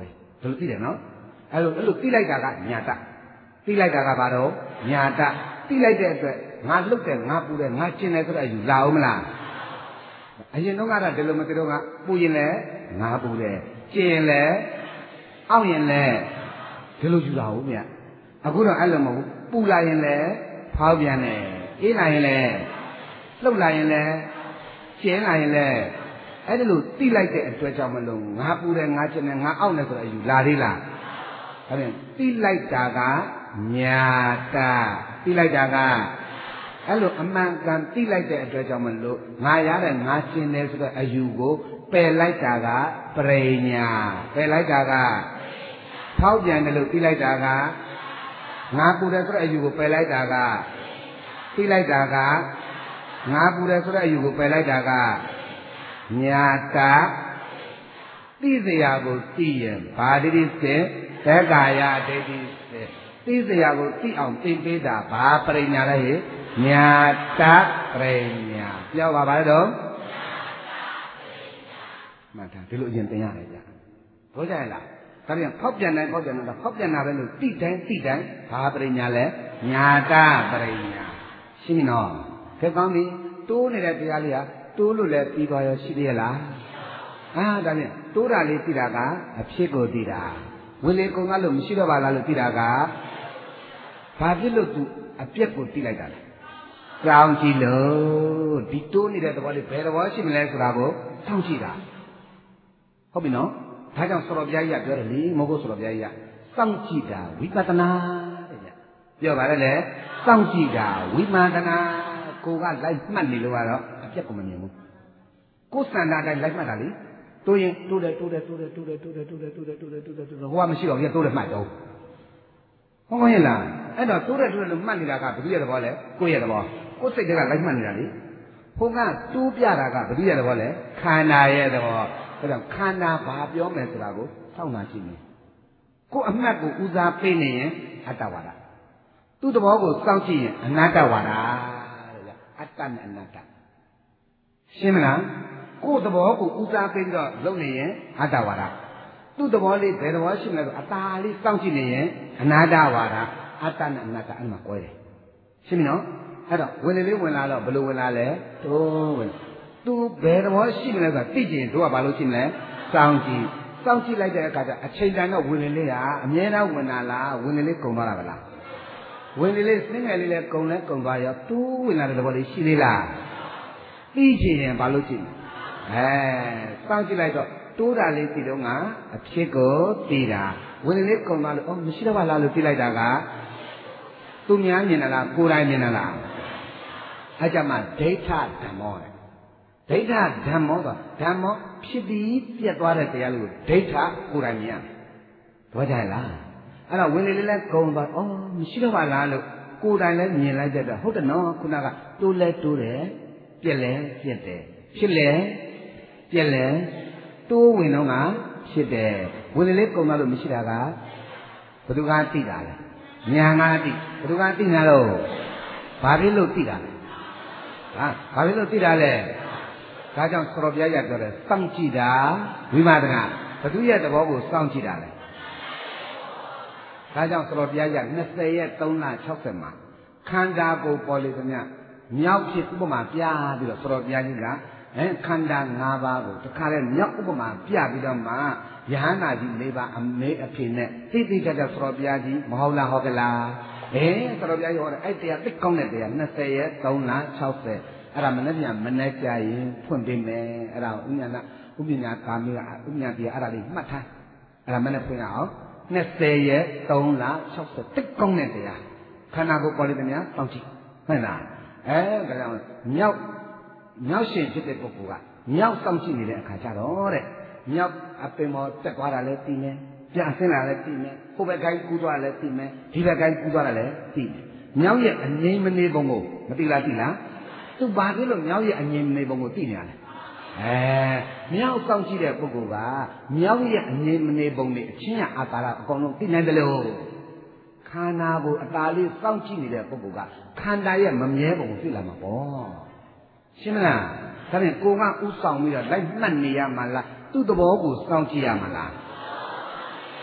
လို့သိတယ်နော်အဲ့လိုအဲ့လိုသိလိုက်တာကညာတသိလိုက်တာကဘာတော့ညာတသိလိုက်တဲ့အတွက်ငါလှုပ်တယ်ငါပူတယ်ငါကျင်တယ်ဆိုတဲ့အယူလာအောင်မလားအရင်တော့ကတော့ဒီလိုမသိတော့ကပူရင်လည်းငါပူတယ်ကျင်ရင်လည်းအောင့်ရင်လည်းဒီလိုယူလာအောင်မြတ်အခုတော့အဲ့လိုမဟုတ်ဘူးပူလာရင်လည်းဖောက်ပြန်တယ်အေးလာရင်လည်းလှုပ်လာရင်လည်းကျင်လာရင်လည်းအဲ့ဒါလို့တိလိုက်တဲ့အတွက်ကြောင့်မလို့ငါပူတယ်ငါကျင်တယ်ငါအောင့်တယ်ဆိုတဲ့အယူလာသေးလားအဲ့ဒါတိလိုက်တာကညာတာတိလိုက်တာကအဲ့လိုအမှန်ကန်တိလိုက်တဲ့အတွက်ကြောင့်မလို့ငါရတဲ့ငါကျင်တယ်ဆိုတဲ့အယူကိုပယ်လိုက်တာကပရိညာပယ်လိုက်တာကဖောက်ပြန်တယ်လို့တိလိုက်တာကငါပူတယ်ဆိုတဲ့အယူကိုပယ်လိုက်တာကတိလိုက်တာကငါပူတယ်ဆိုတဲ့အယူကိုပယ်လိုက်တာကညာတာသိစရာကိုသိရင်ဘာတိတိစေသက္ကာယဒိဋ္ဌိစေသိစရာကိုသိအောင်သိပေးတာဘာပရိညာလဲဟိညာတာပရိညာပြောပါပါတော့မှန်တယ်ဒီလိုအရင်သင်ရတယ်ဗျာဘောကြရလားဒါပြန်ဖောက်ပြန်တိုင်းဖောက်ပြန်တော့ဖောက်ပြန်တာပဲလို့တိတိုင်းတိတိုင်းဘာပရိညာလဲညာတာပရိညာရှင်းပြီနော်ခေကောင်းပြီတိုးနေတဲ့တရားလေးဟာတိုးလို့လည်းပြီးသွားရောရှိသေးရဲ့လားအာဒါပြန်တိုးတာလေးသိတာကအဖြစ်ကိုသိတာဝင်လေကုန်ကလို့မရှိတော့ပါလားလို့သိတာကဘာဖြစ်လို့သူအပြက်ကိုသိလိုက်တာလဲကြောင်းကြည့်လို့ဒီတိုးနေတဲ့သဘောလေးဘယ်သဘောရှိမလဲဆိုတာကိုစောင့်ကြည့်တာဟုတ်ပြီနော်ဒါကြောင့်ဆောတော်ဘုရားကြီးကပြောတယ်လေမဟုတ်ဆောတော်ဘုရားကြီးကစောင့်ကြည့်တာဝိပဿနာတဲ့ဗျပြောပါလေလေစောင့်ကြည့်တာဝိမာဒနာကိုကလိုက်မှတ်နေလို့ကတော့အပြက်ကိုမမြင်ဘူးကိုယ်စံတာတိုင်းလိုက်မှတ်တာလေတိုးရင်တိုးတယ်တိုးတယ်တိုးတယ်တိုးတယ်တိုးတယ်တိုးတယ်တိုးတယ်တိုးတယ်တိုးတယ်တိုးတယ်ဟိုကမရှိတော့ဘူးတိုးတယ်မှတ်တော့ဟုတ်ကဲ့လားအဲ့တော့တိုးတယ်တိုးတယ်လို့မှတ်နေတာကဘယ်သူရဲ့သဘောလဲကိုယ့်ရဲ့သဘောကိုယ်စိတ်တွေကလိုက်မှတ်နေတာလေဟိုကတိုးပြတာကဘယ်သူရဲ့သဘောလဲခန္ဓာရဲ့သဘောဒါကြောင့်ခန္ဓာဘာပြောမယ်ဆိုတာကိုစောင့်နာကြည့်မယ်ကိုယ်အမှတ်ကိုဦးစားပေးနေရင်အတ္တဝါဒသူ့သဘောကိုစောင့်ကြည့်ရင်အနတ္တဝါဒတဲ့အတ္တနဲ့အနတ္တရှင်းမလားကိုယ်သဘောကိုဦးစားပေးပြီးတော့လုပ်နေရင်အတ္တဝါဒသူ့သဘောလေးဘယ်သဘောရှိမလဲဆိုအตาလေးစောင့်ကြည့်နေရင်အနာတ္တဝါဒအတ္တနဲ့အနတ္တအဲ့မှာကွဲတယ်ရှင်းပြီနော်အဲ့တော့ဝင်လေလေးဝင်လာတော့ဘယ်လိုဝင်လာလဲတိုးဝင်သူဘယ်သဘောရှိမလဲဆိုတာသိကြရင်တို့ကဘာလို့ရှိမလဲစောင့်ကြည့်စောင့်ကြည့်လိုက်တဲ့အခါကျအချိန်တန်တော့ဝင်လေလေးဟာအမြဲတမ်းဝင်လာလားဝင်လေလေးကုန်သွားတာဗလားဝင်လေလေးစင်းငယ်လေးလည်းကုန်လဲကုန်သွားရောတိုးဝင်လာတဲ့သဘောလေးရှိသေးလားသိကြရင်ဘာလို့ကြည့်အဲစောင့်ကြည့်လိုက်တော့တိုးတာလေးကြည့်တော့ငါအဖြစ်ကိုသိတာဝင်လေလေးကုန်သွားလို့အော်မရှိတော့ပါလားလို့သိလိုက်တာကသူများမြင်လားကိုယ်တိုင်မြင်လားအဲ့ကြမှာဒိဋ္ဌဓမ္မောဒိဋ္ဌဓမ္မောဆိုဓမ္မောဖြစ်ပြီးပြတ်သွားတဲ့တရားလေးကိုဒိဋ္ဌကိုယ်တိုင်မြင်ရမယ်တော့ကြရလားအဲ့တော့ဝင်လေလေးလဲကုန်သွားအော်မရှိတော့ပါလားလို့ကိုယ်တိုင်လည်းမြင်လိုက်တဲ့တော့ဟုတ်တယ်နော်ခုနကတိုးလဲတိုးတယ်ပြက်လဲပြက်တယ်ဖြစ်လဲပြက်လဲတိုးဝင်တော့ကဖြစ်တယ်ဝင်လေလေးကုန်သွားလို့မရှိတာကဘယ်သူကသိတာလဲညာငါသိဘယ်သူကသိညာတော့ဘာဖြစ်လို့သိတာလဲဟာဘာဖြစ်လို့သိတာလဲဒါကြောင့်ဆောတော်ဘုရားရပြောတယ်စောင့်ကြည့်တာဝိမာဒနာဘသူရဲ့သဘောကိုစောင့်ကြည့်တာလဲဒါကြောင့်ဆောတော်ဘုရားရ၂၀ရက်၃လ၆၀မှာခန္ဓာကိုယ်ပေါ်လေသမျှမြောက်ဖြစ်ဥပမာပြပြီးတော့ဆောတော်ဘုရားကြီးကအဲခန္ဓာ၅ပါးကိုတခါလဲမြောက်ဥပမာပြပြီးတော့မှယဟန္တာကြီး၄ပါးအမေအဖေနဲ့သိသိကြကြဆောတော်ဘုရားကြီးမဟုတ်လားဟုတ်ကလားအဲဆောတော်ဘုရားကြီးဟောတယ်အဲ့တရားသိကောင်းတဲ့တရား၂၀ရက်၃လ၆၀အဲ့ဒါမနေ့ပြန်မနေ့ကြရင်ဖွင့်ပေးမယ်အဲ့ဒါဥညာနာဥပညာကာမေကဥညာတရားအဲ့ဒါလေးမှတ်ထားအဲ့ဒါမနေ့ဖွင့်ရအောင်၂၀ရက်၃လ၆၀သိကောင်းတဲ့တရားခန္ဓာကိုယ်ပေါ်လေသမျှစောင့်ကြည့်ဟုတ်လားအဲဒါကြောင့်မြောက်မြောက်ရှင်ဖြစ်တဲ့ပုဂ္ဂိုလ်ကမြောက်စောင့်ကြည့်နေတဲ့အခါကျတော့တဲ့မြောက်အပင်ပေါ်တက်သွားတာလည်းသိမယ်ပြန်ဆင်းလာလည်းသိမယ်ဟိုဘက်ကိုင်းကူးသွားလည်းသိမယ်ဒီဘက်ကိုင်းကူးသွားတာလည်းသိမယ်မြောက်ရဲ့အငြိမ်မနေပုံကိုမသိလားသိလားသူဘာဖြစ်လို့မြောက်ရဲ့အငြိမ်မနေပုံကိုသိနေရလဲအဲမြောက်စောင့်ကြည့်တဲ့ပုဂ္ဂိုလ်ကမြောက်ရဲ့အငြိမ်မနေပုံနဲ့အချင်းရအာကာရအကုန်လုံးသိနိုင်တယ်လို့ခန္ဓာကိုအတားလေးစောင့်ကြည့်နေတဲ့ပုဂ္ဂိုလ်ကခန္ဓာရဲ့မမြဲပုံကိုသိလာမှာပေါ့ရှင်းမလားဒါဖြင့်ကိုကဥဆောင်ပြီးတော့လိုက်မှတ်နေရမှာလားသူ့သဘောကိုစောင့်ကြည့်ရမှာလား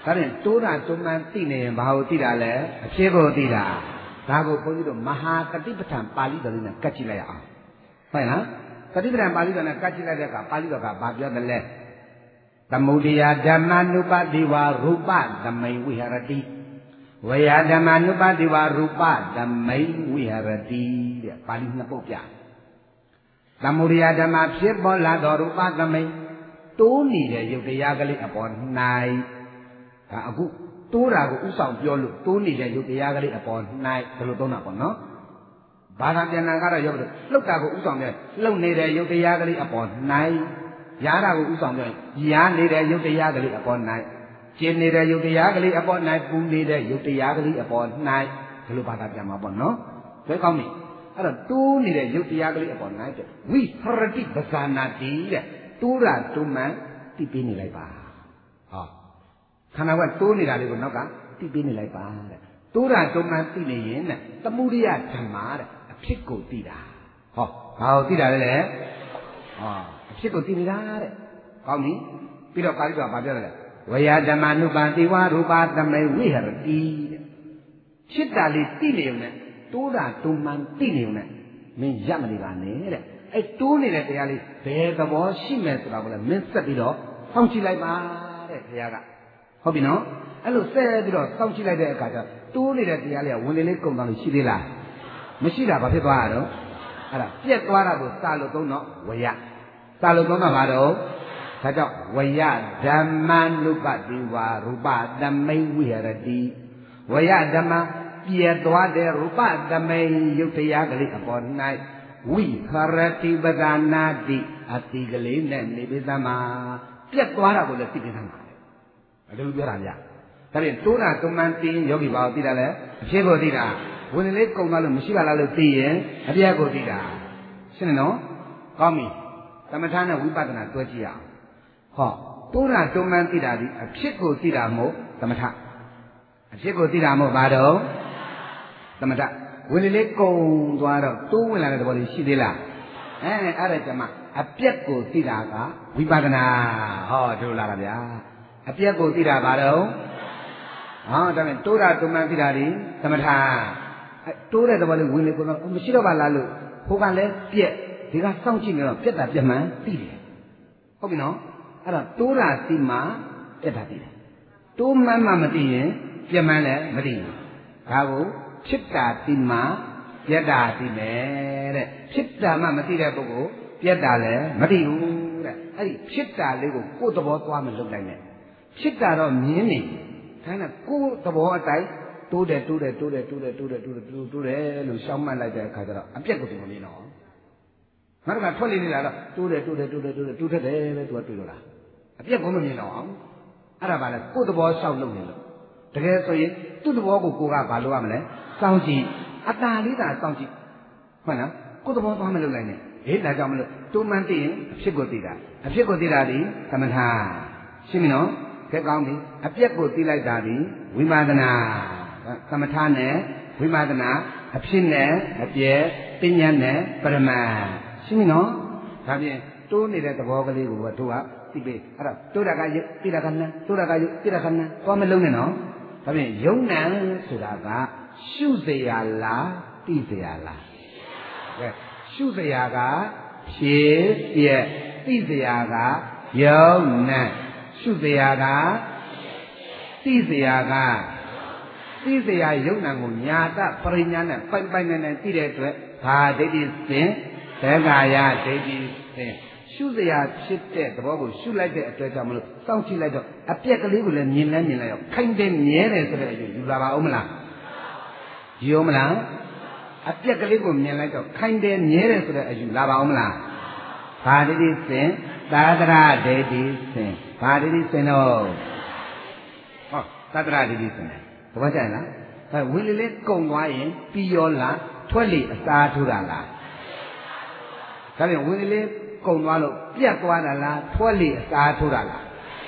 ဒါဖြင့်တိုးတာတွန်းမှန်းသိနေရင်ဘာကိုသိတာလဲအဖြစ်ကိုသိတာဒါကိုဘုန်းကြီးတို့မဟာတတိပဋ္ဌာန်ပါဠိတော်လေးနဲ့ကတ်ကြည့်လိုက်ရအောင်ဟုတ်လားတတိပဋ္ဌာန်ပါဠိတော်နဲ့ကတ်ကြည့်လိုက်တဲ့အခါပါဠိတော်ကဘာပြောတယ်လဲသမုဒိယဓမ္မနုပတိဝရူပသမိန်ဝိဟရတိဝေယဓမ္မနုပတိဝရူပသမိန်ဝိဟရတိတဲ့ပါဠိနှစ်ပုဒ်ပြသမုဒိယဓမ္မဖြစ်ပေါ်လာသောရူပသမိန်တိုးနေတဲ့ယုတ်တရားကလေးအပေါ်၌ဒါအခုတိုးတာကိုဥဆောင်ပြောလို့တိုးနေတဲ့ယုတ်တရားကလေးအပေါ်၌ဒါလိုသုံးတာပေါ့နော်ဘာသာပြန်တာကတော့ရောက်တယ်လှုပ်တာကိုဥဆောင်ပြောလှုပ်နေတဲ့ယုတ်တရားကလေးအပေါ်၌ရားတာကိုဥဆောင်ပြောရားနေတဲ့ယုတ်တရားကလေးအပေါ်၌ကျင်နေတဲ့ယုတ်တရားကလေးအပေါ်၌ပူနေတဲ့ယုတ်တရားကလေးအပေါ်၌ဒါလိုဘာသာပြန်မှာပေါ့နော်ဘယ်ကောင်းပြီအဲ့တော့တိုးနေတဲ့ယုတ်တရားကလေးအပေါ်၌ဝိဟရတိပဇာနာတိတဲ့တိုးတာတွန်းမှန်တိပေးနေလိုက်ပါဟောခန္ဓာကတိုးနေတာလေးကိုနောက်ကတိပေးနေလိုက်ပါတဲ့တိုးတာတွန်းမှန်သိနေရင်တဲ့သမုဒိယဓမ္မတဲ့အဖြစ်ကိုသိတာဟောဘာကိုသိတာလဲလေဟောအဖြစ်ကိုသိနေတာတဲ့ကောင်းပြီပြီးတော့ပါဠိတော်ကဘာပြောလဲဝေယဓမ္မနုပတိဝရူပသမေဝိဟရတိတဲ့ဖြစ်တာလေးသိနေုံနဲ့တိုးတာတွန်းမှန်သိနေုံနဲ့မင်းရမနေပါနဲ့တဲ့အဲ့တိုးနေတဲ့တရားလေးဘယ်သဘောရှိမယ်ဆိုတာကိုလည်းမင်းဆက်ပြီးတော့စောင့်ကြည့်လိုက်ပါတဲ့ဘုရားကဟုတ်ပြီနော်အဲ့လိုဆက်ပြီးတော့စောင့်ကြည့်လိုက်တဲ့အခါကျတိုးနေတဲ့တရားလေးကဝင်လေလေးကုန်သွားလို့ရှိသေးလားမရှိတာဘာဖြစ်သွားတာတော့အဲ့ဒါပြက်သွားတာကိုစာလို့သုံးတော့ဝယစာလို့သုံးတော့ဘာတော့ဒါကြောင့်ဝယဓမ္မနုပတိဝါရူပသမိန်ဝိဟရတိဝယဓမ္မပြက်သွားတဲ့ရူပသမိန်ယုတ်တရားကလေးအပေါ်၌ဝိခရတိပဒနာတိအတိကလေးနဲ့နေပိသမပြက်သွားတာကိုလည်းသိနေမှာလေအဲ့လိုပြောတာဗျာဒါဖြင့်တိုးတာတုံမှန်သိရင်ယောဂီဘာကိုသိတာလဲအဖြစ်ကိုသိတာဝင်လေးကုံသွားလို့မရှိပါလားလို့သိရင်အပြက်ကိုသိတာရှင်းတယ်နော်ကောင်းပြီသမထနဲ့ဝိပဿနာတွဲကြည့်ရအောင်ဟောတိုးတာတုံမှန်သိတာဒီအဖြစ်ကိုသိတာမဟုတ်သမထအဖြစ်ကိုသိတာမဟုတ်ဘာတော့သမထဝင်လေကုံသွားတော့တိုးဝင်လာတဲ့သဘောလေးရှိသေးလားအဲအဲ့ဒါကျမှအပြက်ကိုသိတာကဝိပဿနာဟောတို့လာတာဗျာအပြက်ကိုသိတာဘာတော့ဟောဒါနဲ့တိုးတာတုံမှန်သိတာဒီသမထအဲတိုးတဲ့သဘောလေးဝင်လေကုံတော့မရှိတော့ပါလားလို့ဟိုကလည်းပြက်ဒီကစောင့်ကြည့်နေတော့ပြက်တာပြက်မှန်သိတယ်ဟုတ်ပြီနော်အဲ့တော့တိုးတာသိမှပြက်တာသိတယ်တိုးမှန်မှမသိရင်ပြက်မှန်လည်းမသိဘူးဒါကိုဖြစ်တာသိမှပြက်တာသိမယ်တဲ့ဖြစ်တာမှမသိတဲ့ပုဂ္ဂိုလ်ပြက်တာလည်းမသိဘူးတဲ့အဲ့ဒီဖြစ်တာလေးကိုကိုယ်သဘောသွားမလုပ်နိုင်နဲ့ဖြစ်တာတော့မြင်နေဒါနဲ့ကိုယ်သဘောအတိုင်းတိုးတယ်တိုးတယ်တိုးတယ်တိုးတယ်တိုးတယ်တိုးတယ်တိုးတယ်လို့ရှောင်းမှတ်လိုက်တဲ့အခါကျတော့အပြက်ကိုသူမမြင်တော့နောက်တစ်ခါထွက်လေနေတာတော့တိုးတယ်တိုးတယ်တိုးတယ်တိုးတယ်တိုးထက်တယ်ပဲသူကတွေ့လို့လားအပြက်ကိုမမြင်တော့အောင်အဲ့ဒါပါလေကိုယ်သဘောရှောက်လုပ်နေလို့တကယ်ဆိုရင်သူ့သဘောကိုကိုကဘာလုပ်ရမလဲစောင့်ကြည့်အတာလေးသာစောင့်ကြည့်ဟုတ်လားကိုယ်သဘောသွားမလုပ်နိုင်နဲ့ဟေးဒါကြောင့်မလို့တူမှန်သိရင်အဖြစ်ကိုသိတာအဖြစ်ကိုသိတာဒီသမထရှင်းပြီနော်ကဲကောင်းပြီအပြက်ကိုသိလိုက်တာဒီဝိပဿနာသမထနဲ့ဝိပဿနာအဖြစ်နဲ့အပြက်ပညာနဲ့ပရမတ်ရှင်းပြီနော်ဒါဖြင့်တိုးနေတဲ့သဘောကလေးကိုတို့ကသိပြီအဲ့တော့တိုးတာကယုတ်သိတာကနံတိုးတာကယုတ်သိတာကနံသွားမလုံးနဲ့နော်ဒါဖြင့်ယုံနံဆိုတာကရှုเสียလားသိเสียလားကဲရှုเสียကဖြည့်ပြက်သိเสียကယုံနံရှုเสียကသိเสียကသိเสียယုံနံကိုညာတပရိညာနဲ့ပိုင်ပိုင်နဲ့နဲ့သိတဲ့အတွက်ဘာဒိဋ္ဌိစဉ်သက္ကာယဒိဋ္ဌိစဉ်ရှုเสียဖြစ်တဲ့သဘောကိုရှုလိုက်တဲ့အတွက်ကြောင့်မလို့စောင့်ကြည့်လိုက်တော့အပြက်ကလေးကိုလည်းမြင်လဲမြင်လိုက်ရောခိုင်တယ်မြဲတယ်ဆိုတဲ့အကျိုးယူလာပါဦးမလားယူမလားအပြက်ကလေးကိုမြင်လိုက်တော့ခိုင်တယ်မြဲတယ်ဆိုတဲ့အယူလာပါဦးမလားဘာဒိဋ္ဌိစဉ်သာသရဒိဋ္ဌိစဉ်ဘာဒိဋ္ဌိစဉ်တော့ဟောသာသရဒိဋ္ဌိစဉ်သဘောကျလားအဲဝင်လေလေးကုံသွားရင်ပြီးရောလားထွက်လေအစားထိုးတာလားဒါပြန်ဝင်လေလေးကုံသွားလို့ပြတ်သွားတာလားထွက်လေအစားထိုးတာလား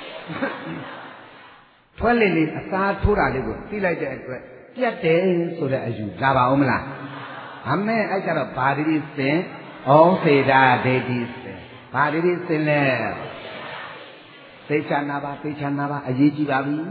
ထွက်လေလေးအစားထိုးတာလေးကိုသိလိုက်တဲ့အတွက်ပြတ်တယ်ဆိုတဲ့အယူလာပါဦးမလားအမေအဲ့ကြတော့ဗာဒိဋ္ဌိစဉ်ဩစေတာဒိဋ္ဌိစဉ်ဗာဒိဋ္ဌိစဉ်လဲသိချာနာပါသိချာနာပါအရေးကြီးပါပြီဟ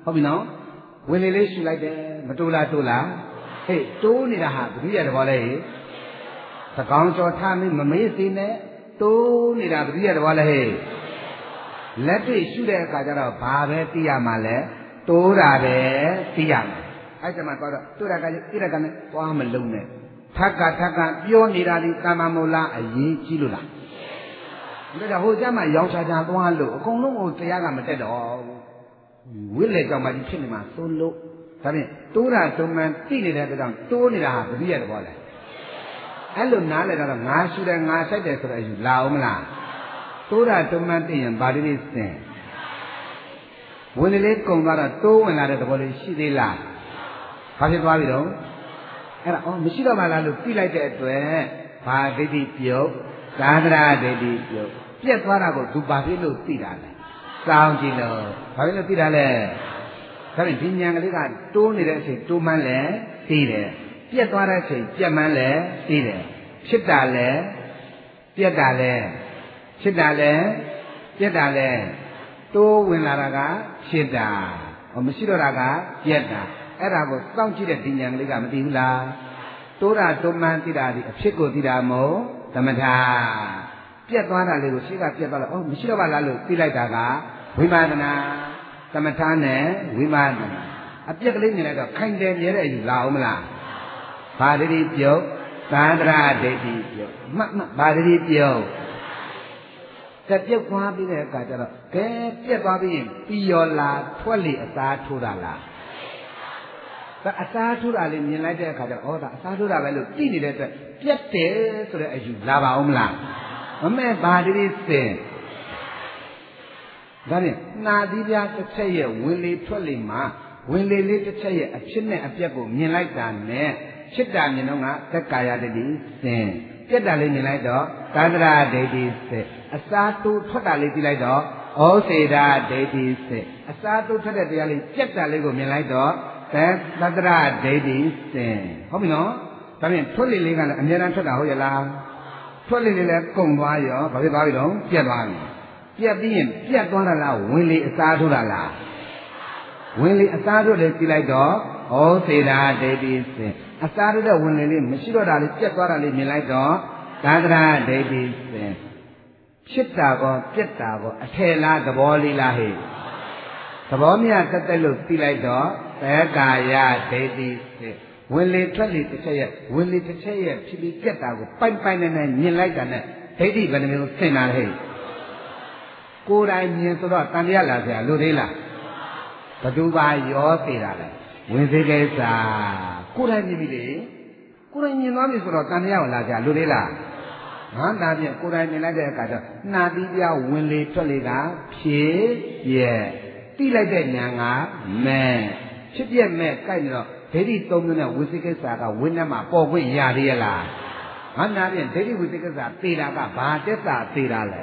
ဟုတ်ပြီနော်ဝင်လေလေးရှူလိုက်တယ်မတိုးလားတိုးလားဟေးတိုးနေတာဟာဘယ်သူရဲ့တဘောလဲသကောင်းကျော်ထားမင်းမမေးသေးနဲ့တိုးနေတာဘယ်သူရဲ့တဘောလဲဟေးလက်တွေ့ရှုတဲ့အခါကျတော့ဘာပဲသိရမှာလဲတိုးတာပဲသိရမယ်အဲ့ကျမှတော့တိုးတာကလည်းသိရကနဲ့သွားမလုံးနဲ့ထက်ကထက်ကပြောနေတာဒီတမ္မာမိုလားအရေးကြီးလို့လားဒါကြောင့်ဟိုကျမှရောင်ချာချာသွားလို့အကုန်လုံးဟိုတရားကမတက်တော့ဝိလေကြောင့်မှဒီဖြစ်နေမှာသို့လို့ဒါဖြင့်တိုးတာတုံမှန်သိနေတဲ့အတွက်ကြောင့်တိုးနေတာဟာဘယ်လိုရတဲ့ဘောလဲအဲ့လိုနားလဲတော့ငါရှူတယ်ငါဆိုင်တယ်ဆိုတော့ယူလာအောင်မလားတိုးတာတုံမှန်သိရင်ဘာတွေစင်ဝင်လေလေးကုံသွားတော့တိုးဝင်လာတဲ့သဘောလေးရှိသေးလားဘာဖြစ်သွားပြီတော့အဲ့ဒါအော်မရှိတော့မှလားလို့သိလိုက်တဲ့အတွက်ဘာဒိဋ္ဌိပြုတ်သာသနာဒိဋ္ဌိပြုတ်ပြက်သွားတာကိုသူဘာဖြစ်လို့သိတာလဲစောင်းကြည့်လို့ဘာဖြစ်လို့သိတာလဲဒါဖြင့်ဒီဉာဏ်ကလေးကတိုးနေတဲ့အချိန်တိုးမှန်းလဲသိတယ်ပြက်သွားတဲ့အချိန်ပြက်မှန်းလဲသိတယ်ဖြစ်တာလဲပြက်တာလဲဖြစ်တာလဲပြက်တာလဲတိုးဝင်လာတာကဖြစ်တာဟောမရှိတော့တာကပြက်တာအဲ့ဒါကိုစောင့်ကြည့်တဲ့ဒီဉာဏ်ကလေးကမသိဘူးလားတိုးတာတိုးမှန်းသိတာဒီအဖြစ်ကိုသိတာမို့သမထပြက်သွားတာလေးကိုရှေ့ကပြက်သွားလို့အော်မရှိတော့ပါလားလို့သိလိုက်တာကဝိပဿနာသမထနဲ့ဝိပဿနာအပြက်ကလေးမြင်လိုက်တော့ခိုင်တယ်မြဲတဲ့အယူလာအောင်မလားဘာဒိဋ္ဌိပြုတ်သာသနာဒိဋ္ဌိပြုတ်မှတ်မှတ်ဘာဒိဋ္ဌိပြုတ်ကပြုတ်သွားပြီးတဲ့အခါကျတော့ကဲပြက်သွားပြီးရင်ပြီးရောလာထွက်လေအစားထိုးတာလားဒါအစားထိုးတာလေးမြင်လိုက်တဲ့အခါကျတော့ဩဒါအစားထိုးတာပဲလို့သိနေတဲ့အတွက်ပြက်တယ်ဆိုတဲ့အယူလာပါအောင်မလားမမဲ့ဘာဒိဋ္ဌိစင်ဒါဖြင့်နှာသီးပြားတစ်ချက်ရဲ့ဝင်လေထွက်လေမှာဝင်လေလေးတစ်ချက်ရဲ့အဖြစ်နဲ့အပျက်ကိုမြင်လိုက်တာနဲ့ဖြစ်တာမြင်တော့ကသက်ကာယဒိဋ္ဌိစင်ပြက်တာလေးမြင်လိုက်တော့သန္တရာဒိဋ္ဌိစင်အစားတိုးထွက်တာလေးကြည့်လိုက်တော့ဩစေတာဒိဋ္ဌိစင်အစားတိုးထွက်တဲ့တရားလေးပြက်တာလေးကိုမြင်လိုက်တော့သတ္တရာဒိဋ္ဌိစင်ဟုတ်ပြီနော်ဒါဖြင့်ထွက်လေလေးကလည်းအများအားထွက်တာဟုတ်ရဲ့လားထွက်လေလေးလည်းကုန်သွားရောဘာဖြစ်သွားပြီတော့ပြက်သွားပြီပြက်ပြီးရင်ပြက်သွားတာလားဝင်လေအစားထိုးတာလားဝင်လေအစားထိုးလေကြည့်လိုက်တော့ဩစေတာဒိဋ္ဌိစင်အစားထိုးတဲ့ဝင်လေလေးမရှိတော့တာလေးပြက်သွားတာလေးမြင်လိုက်တော့သန္တရာဒိဋ္ဌိစင်ဖြစ်တာကောပြက်တာကောအထယ်လားသဘောလေးလားဟဲ့သဘောမြတ်တက်တက်လို့သိလိုက်တော့သက္ကာယဒိဋ္ဌိစင်ဝင်လေထွက်လေတစ်ချက်ရဲ့ဝင်လေတစ်ချက်ရဲ့ဖြစ်ပြီးပြက်တာကိုပိုင်ပိုင်နဲ့နဲ့မြင်လိုက်တာနဲ့ဒိဋ္ဌိဘယ်နှမျိုးဆင်တာလဲဟဲ့ကိုယ်တိုင်မြင်ဆိုတော့တန်တရားလာဆရာလို့သေးလားဘသူပါရောသေးတာလဲဝင်စေကိစ္စကိုယ်တိုင်မြင်ပြီလေကိုယ်တိုင်မြင်သွားပြီဆိုတော့တန်တရားကိုလာဆရာလို့သေးလားငါတာပြကိုယ်တိုင်မြင်လိုက်တဲ့အခါကျနှာသီးပြဝင်လေထွက်လေကဖြည့်ရဲ့တိလိုက်တဲ့ညာကမဲ့ဖြစ်ပြက်မဲ့ကြိုက်နေတော့ဒိဋ္ဌိသုံးမျိုးနဲ့ဝိသိကိစ္စကဝိနည်းမှာပေါ်ခွင့်ရသေးရဲ့လားငါနာပြင်ဒိဋ္ဌိဝိသိကိစ္စသေတာကဘာတက်တာသေတာလဲ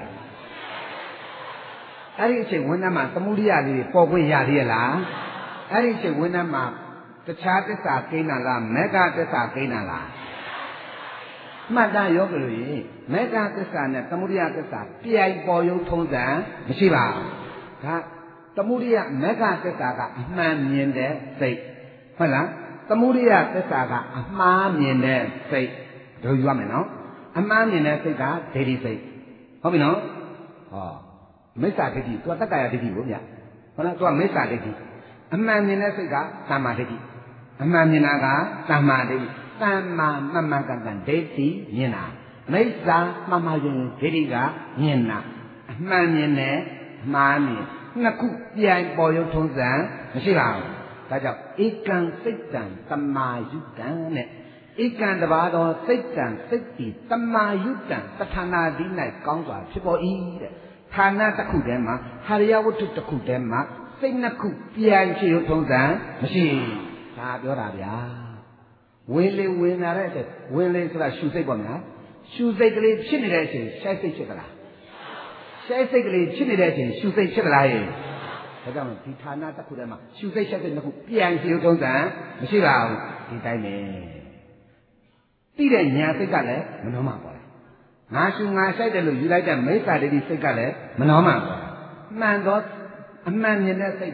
အဲ့ဒီအချိန်ဝိနည်းမှာသမုဒိယလေးပေါ်ခွင့်ရသေးရဲ့လားအဲ့ဒီအချိန်ဝိနည်းမှာတခြားတစ္ဆာကိန်းတာလားမေဃတစ္ဆာကိန်းတာလားမှတ်သားရောကြလို့ရင်မေဃတစ္ဆာနဲ့သမုဒိယတစ္ဆာပြိုင်ပေါ်ရုံထုံးစံမရှိပါဘူးဒါသမုဒိယမေဃတစ္ဆာကအမှန်မြင်တဲ့စိတ်ဟုတ်လားသမုဒိယသစ္စာကအမှားမြင်တဲ့စိတ်တို့ယူရမယ်နော်အမှားမြင်တဲ့စိတ်ကဒိဋ္ဌိစိတ်ဟုတ်ပြီနော်ဟောမိစ္ဆာဒိဋ္ဌိသူကတက္ကာယဒိဋ္ဌိကိုဗျဟုတ်လားသူကမိစ္ဆာဒိဋ္ဌိအမှန်မြင်တဲ့စိတ်ကသမ္မာဒိဋ္ဌိအမှန်မြင်တာကသမ္မာဒိဋ္ဌိသမ္မာမှန်မှန်ကန်ကန်ဒိဋ္ဌိမြင်တာမိစ္ဆာမှန်မှန်ရင်ဒိဋ္ဌိကမြင်တာအမှန်မြင်တဲ့အမှားမြင်နှစ်ခုပြိုင်ပေါ်ရုံထုံးစံမရှိပါဘူးဒါကြောင့်ဧကံစိတ်တံတမာယုတံနဲ့ဧကံတပါးသောစိတ်တံစိတ်ဤတမာယုတံတဌာနာတိ၌ကောင်းစွာဖြစ်ပေါ်၏တဲ့ဌာနတစ်ခုတည်းမှာဟာရယဝတ္ထုတစ်ခုတည်းမှာစိတ်နှစ်ခုပြိုင်ချေထုံးစံမရှိဒါပြောတာဗျာဝင်လေဝင်လာတဲ့ဝင်လေဆိုတာရှုစိတ်ပေါ့ဗျာရှုစိတ်ကလေးဖြစ်နေတဲ့အချိန်ရှိုက်စိတ်ဖြစ်သလားရှိုက်စိတ်ကလေးဖြစ်နေတဲ့အချိန်ရှုစိတ်ဖြစ်သလားဟဲ့ဒါကြောင့်ဒီဌာနတစ်ခုတည်းမှာရှုစိတ်ချက်စိတ်နှစ်ခုပြန်ရှင်းထုံးစံမရှိပါဘူးဒီတိုင်းပဲသိတဲ့ညာစိတ်ကလည်းမနှောမှပေါ်တယ်ငါရှုငါဆိုင်တယ်လို့ယူလိုက်တဲ့မိစ္ဆာဒိဋ္ဌိစိတ်ကလည်းမနှောမှပေါ်တယ်မှန်သောအမှန်မြင်တဲ့စိတ်နဲ့အ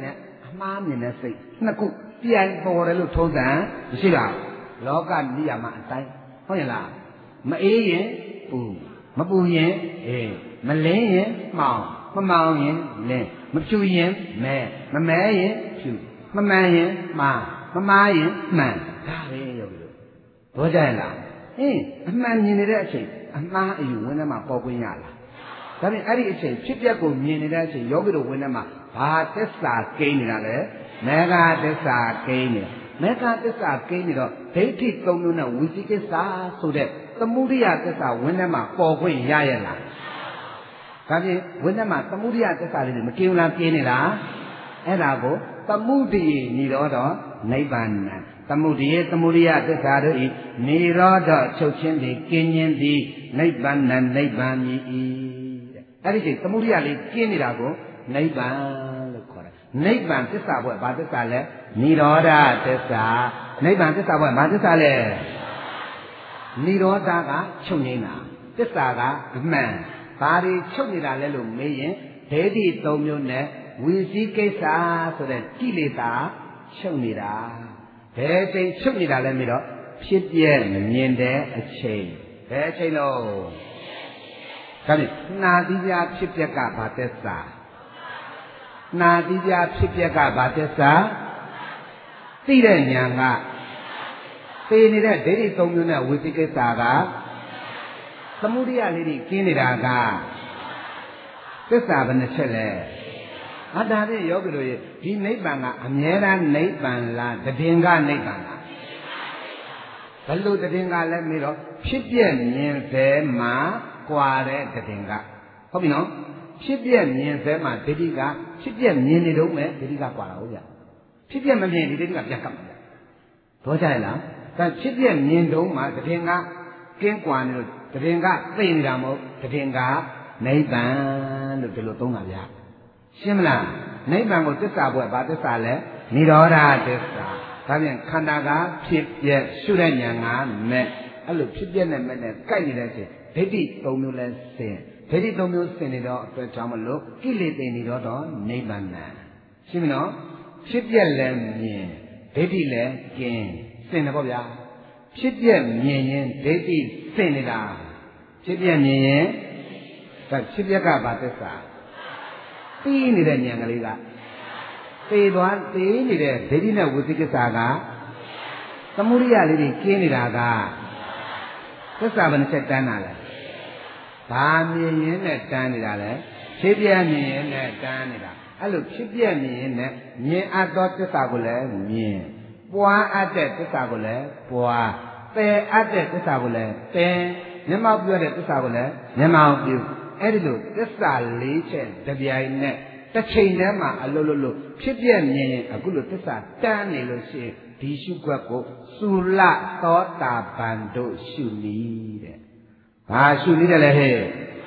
မှားမြင်တဲ့စိတ်နှစ်ခုပြန်ပေါ်တယ်လို့ထုံးစံမရှိပါဘူးလောကနိယာမအတိုင်းဟုတ်ရဲ့လားမအေးရင်ပူမပူရင်အေးမလင်းရင်မှောင်မမှောင်ရင်လင်းမဖြူရင်မဲမမဲရင်ဖြူမမှန်ရင်မှားမမှားရင်မှန်ဒါပဲယောဂီတို့ဘောကြရဲ့လားအင်းအမှန်မြင်နေတဲ့အချိန်အမှားအယူဝင်းထဲမှာပေါ်ခွင့်ရလားဒါဖြင့်အဲ့ဒီအချိန်ဖြစ်ပျက်ကိုမြင်နေတဲ့အချိန်ယောဂီတို့ဝင်းထဲမှာဘာသစ္စာကိန်းနေတာလဲမေဃသစ္စာကိန်းနေမေဃသစ္စာကိန်းနေတော့ဒိဋ္ဌိသုံးမျိုးနဲ့ဝိသိကိစ္စဆိုတဲ့သမုဒိယသစ္စာဝင်းထဲမှာပေါ်ခွင့်ရရဲ့လားဒါဖြင့်ဝိနည်းမှာသမုဒိယသစ္စာလေးတွေမကင်းလားကင်းနေလားအဲ့ဒါကိုသမုဒိယនិရောဓနိဗ္ဗာန်သမုဒိယသမုဒိယသစ္စာတို့ဤនិရောဓချုပ်ချင်းသည်ကင်းခြင်းသည်နိဗ္ဗာန်နိဗ္ဗာန်မြည်၏တဲ့အဲ့ဒီချိန်သမုဒိယလေးကင်းနေတာကိုနိဗ္ဗာန်လို့ခေါ်တယ်နိဗ္ဗာန်သစ္စာဘွဲ့ဘာသစ္စာလဲនិရောဓသစ္စာနိဗ္ဗာန်သစ္စာဘွဲ့ဘာသစ္စာလဲនិရောဓကချုပ်ငြိမ်းတာသစ္စာကအမှန်ဘာတွေချုပ်နေတာလဲလို့မေးရင်ဒိဋ္ဌိသုံးမျိုးနဲ့ဝိသိကိစ္စဆိုတဲ့ကိလေသာချုပ်နေတာဘယ်ချိန်ချုပ်နေတာလဲမေးတော့ဖြစ်ပြဲမြင်တဲ့အချိန်ဘယ်အချိန်လို့ဒါဖြင့်နာတိပြဖြစ်ပြက်ကဘာသစ္စာနာတိပြဖြစ်ပြက်ကဘာသစ္စာသိတဲ့ဉာဏ်ကသိနေတဲ့ဒိဋ္ဌိသုံးမျိုးနဲ့ဝိသိကိစ္စကသမုဒိယလေးတွေကင်းနေတာကသစ္စာဘယ်နှချက်လဲအတားဖြင့်ယောဂီတို့ရဲ့ဒီနိဗ္ဗာန်ကအမြဲတမ်းနိဗ္ဗာန်လားတည်ငါနိဗ္ဗာန်လားဘယ်လိုတည်ငါလဲမေးတော့ဖြစ်ပြက်မြင်စေမှာကွာတဲ့တည်ငါဟုတ်ပြီနော်ဖြစ်ပြက်မြင်စေမှာဒိဋ္ဌိကဖြစ်ပြက်မြင်နေတော့မယ်ဒိဋ္ဌိကကွာတာဟုတ်ကြဖြစ်ပြက်မမြင်ဒီဒိဋ္ဌိကပြန်ကပ်မှာတော့ကြရလားဒါဖြစ်ပြက်မြင်တော့မှာတည်ငါကင်းကွာနေလို့တည်ငါသိနေတာမဟုတ်တည်ငါနိဗ္ဗာန်လို့ဒီလိုသုံးတာဗျာရှင်းမလားနိဗ္ဗာန်ကိုသစ္စာဘွဲ့ဘာသစ္စာလဲនិရောဓသစ္စာဒါပြန်ခန္ဓာကဖြစ်ပြက်ရှုတဲ့ဉာဏ်ကမဲ့အဲ့လိုဖြစ်ပြက်နဲ့မဲ့နဲ့ကြိုက်နေတဲ့အချိန်ဒိဋ္ဌိသုံးမျိုးလဲဆင်ဒိဋ္ဌိသုံးမျိုးဆင်နေတော့အတွက်ကြောင့်မလို့ကိလေသာនិရောဓနိဗ္ဗာန်ရှင်းမနော်ဖြစ်ပြက်လဲမြင်ဒိဋ္ဌိလဲကင်းဆင်တယ်ပေါ့ဗျာဖြစ်ပြက်မြင်ရင်ဒိဋ္ဌိဆင်နေတာဖြစ်ပြက်မြင်ရင်ဒါဖြစ်ပြက်ကဘာသစ္စာသိနေတဲ့ဉာဏ်ကလေးကသိသွားသိနေတဲ့ဒိဋ္ဌိနဲ့ဝိသိကိစ္စကသမုဒိယလေးတွေကင်းနေတာကသစ္စာဘယ်နှချက်တန်းတာလဲဘာမြင်ရင်နဲ့တန်းနေတာလဲဖြစ်ပြမြင်ရင်နဲ့တန်းနေတာအဲ့လိုဖြစ်ပြမြင်ရင်နဲ့မြင်အပ်သောသစ္စာကိုလည်းမြင်ပွားအပ်တဲ့သစ္စာကိုလည်းပွားပယ်အပ်တဲ့သစ္စာကိုလည်းပယ်မျက်မှောက်ပြုတဲ့သစ္စာကိုလည်းမျက်မှောက်ပြုအဲ့ဒီလိုသစ္စာလေးချက်တပြိုင်နဲ့တစ်ချိန်တည်းမှာအလုံးလုံးဖြစ်ပြမြင်ရင်အခုလိုသစ္စာတန်းနေလို့ရှိရင်ဒီရှုွက်ကိုသုလသောတာပန်တို့ရှုနည်းတဲ့ဘာရှုနည်းတယ်လဲဟဲ့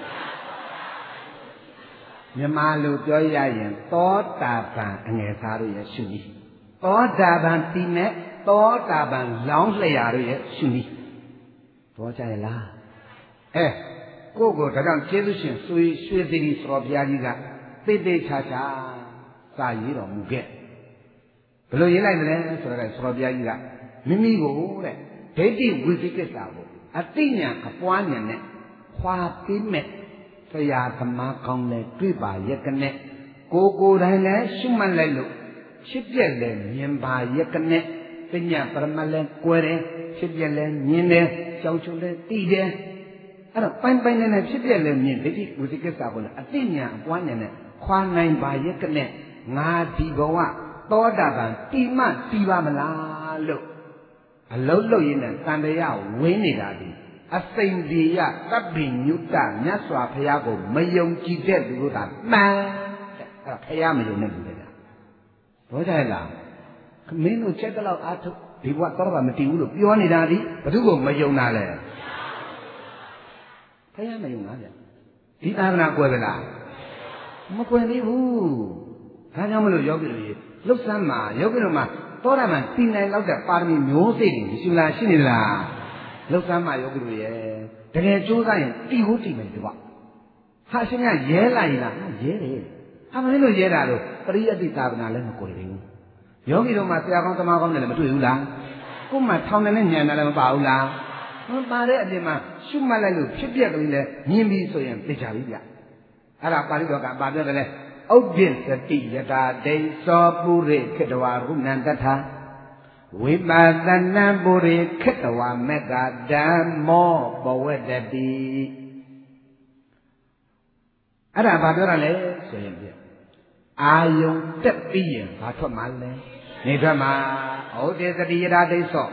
မြန်မာလိုပြောရရင်သောတာပန်အငယ်စားတို့ရဲ့ရှုနည်းသောတာပန်တိနဲ့သောတာပန်လောင်းလျာတို့ရဲ့ရှုနည်းဘောကြရလားအဲကိုကိုဒါကြောင့်ကျေးဇူးရှင်ဆွေရွှေသီရိစောဘုရားကြီးကသိသိချာချာစာရေးတော်မူခဲ့ဘယ်လိုရေးလိုက်မလဲဆိုတော့စောဘုရားကြီးကမိမိကိုတဲ့ဒိဋ္ဌိဝိသိကိစ္စကိုအသိဉာဏ်အပွားဉာဏ်နဲ့ခွာပြီးမဲ့ဆရာသမားကောင်းလဲတွေ့ပါရဲ့ကနဲ့ကိုကိုယ်တိုင်လဲရှုမှတ်လိုက်လို့ဖြစ်ပြက်လဲမြင်ပါရဲ့ကနဲ့ပညာပရမတ်လဲကွယ်တယ်ဖြစ်ပြက်လဲမြင်တယ်ကြောင်ချုံလဲသိတယ်အဲ့တော့ပိုင်းပိုင်းနဲ့နဲ့ဖြစ်ပြက်လဲမြင်ဒိဋ္ဌိဝိသိကိစ္စကိုလည်းအသိဉာဏ်အပွားဉာဏ်နဲ့ခွာနိုင်ပါရဲ့ကနဲ့ငါဒီဘဝသောတာပန်တိမတီးပါမလားလို့အလုံးလုံးရင်းနဲ့တန်တရားဝင်းနေတာဒီအစိမ့်ဒီယတပ္ပိညုတမြတ်စွာဘုရားကိုမယုံကြည်တဲ့သူတို့ကမှန်တဲ့အဲ့ဒါဘုရားမယုံတဲ့လူတွေလားဘောကြရလားမင်းတို့ချက်တော့အားထုတ်ဒီဘဝသောတာပန်မတည်ဘူးလို့ပြောနေတာဒီဘသူကိုမယုံတာလဲဘုရားမယုံတာဗျဒီသာသနာကွယ်သလားမကွယ်သေးဘူးဒါကြောင့်မလို့ယောဂီတို့ရေလှုပ်ဆမ်းမှာယောဂီတို့မှာသောတာပန်တည်နိုင်လောက်တဲ့ပါရမီမျိုးစိတ်တွေရှိလားရှိနေလားလှုပ်ဆမ်းမှာယောဂီတို့ရေတကယ်ကြိုးစားရင်တည်ဟုတ်တည်မယ်ဒီကဟာရှင်ကရဲလိုက်လားရဲတယ်ဟာမင်းတို့ရဲတာလို့ပရိယတ္တိသာသနာလည်းမကွယ်သေးဘူးယောဂီတို့မှာဆရာကောင်းသမားကောင်းတယ်လည်းမတွေ့ဘူးလားကိုယ်မှထောင်တယ်နဲ့ညံတယ်လည်းမပါဘူးလားမပါတဲ့အပြင်မှာရှုမှတ်လိုက်လို့ဖြစ်ပြက်ကလေးလည်းမြင်ပြီးဆိုရင်သိကြပြီဗျအဲ့ဒါပါဠိတော်ကပါပြောတယ်လေဥဒ္ဒစတိယတာဒိသောပုရိခေတဝါရုဏံတထာဝိပါဒနာပုရိခေတဝါမေကဓမ္မောပဝတ္တိအဲ့ဒါဘာပြောတာလဲဆိုရင်ပြအာယုံတက်ပြီးရင်ဘာထွက်မှာလဲနေထွက်မှာဩဒေသတိယရာဒိသော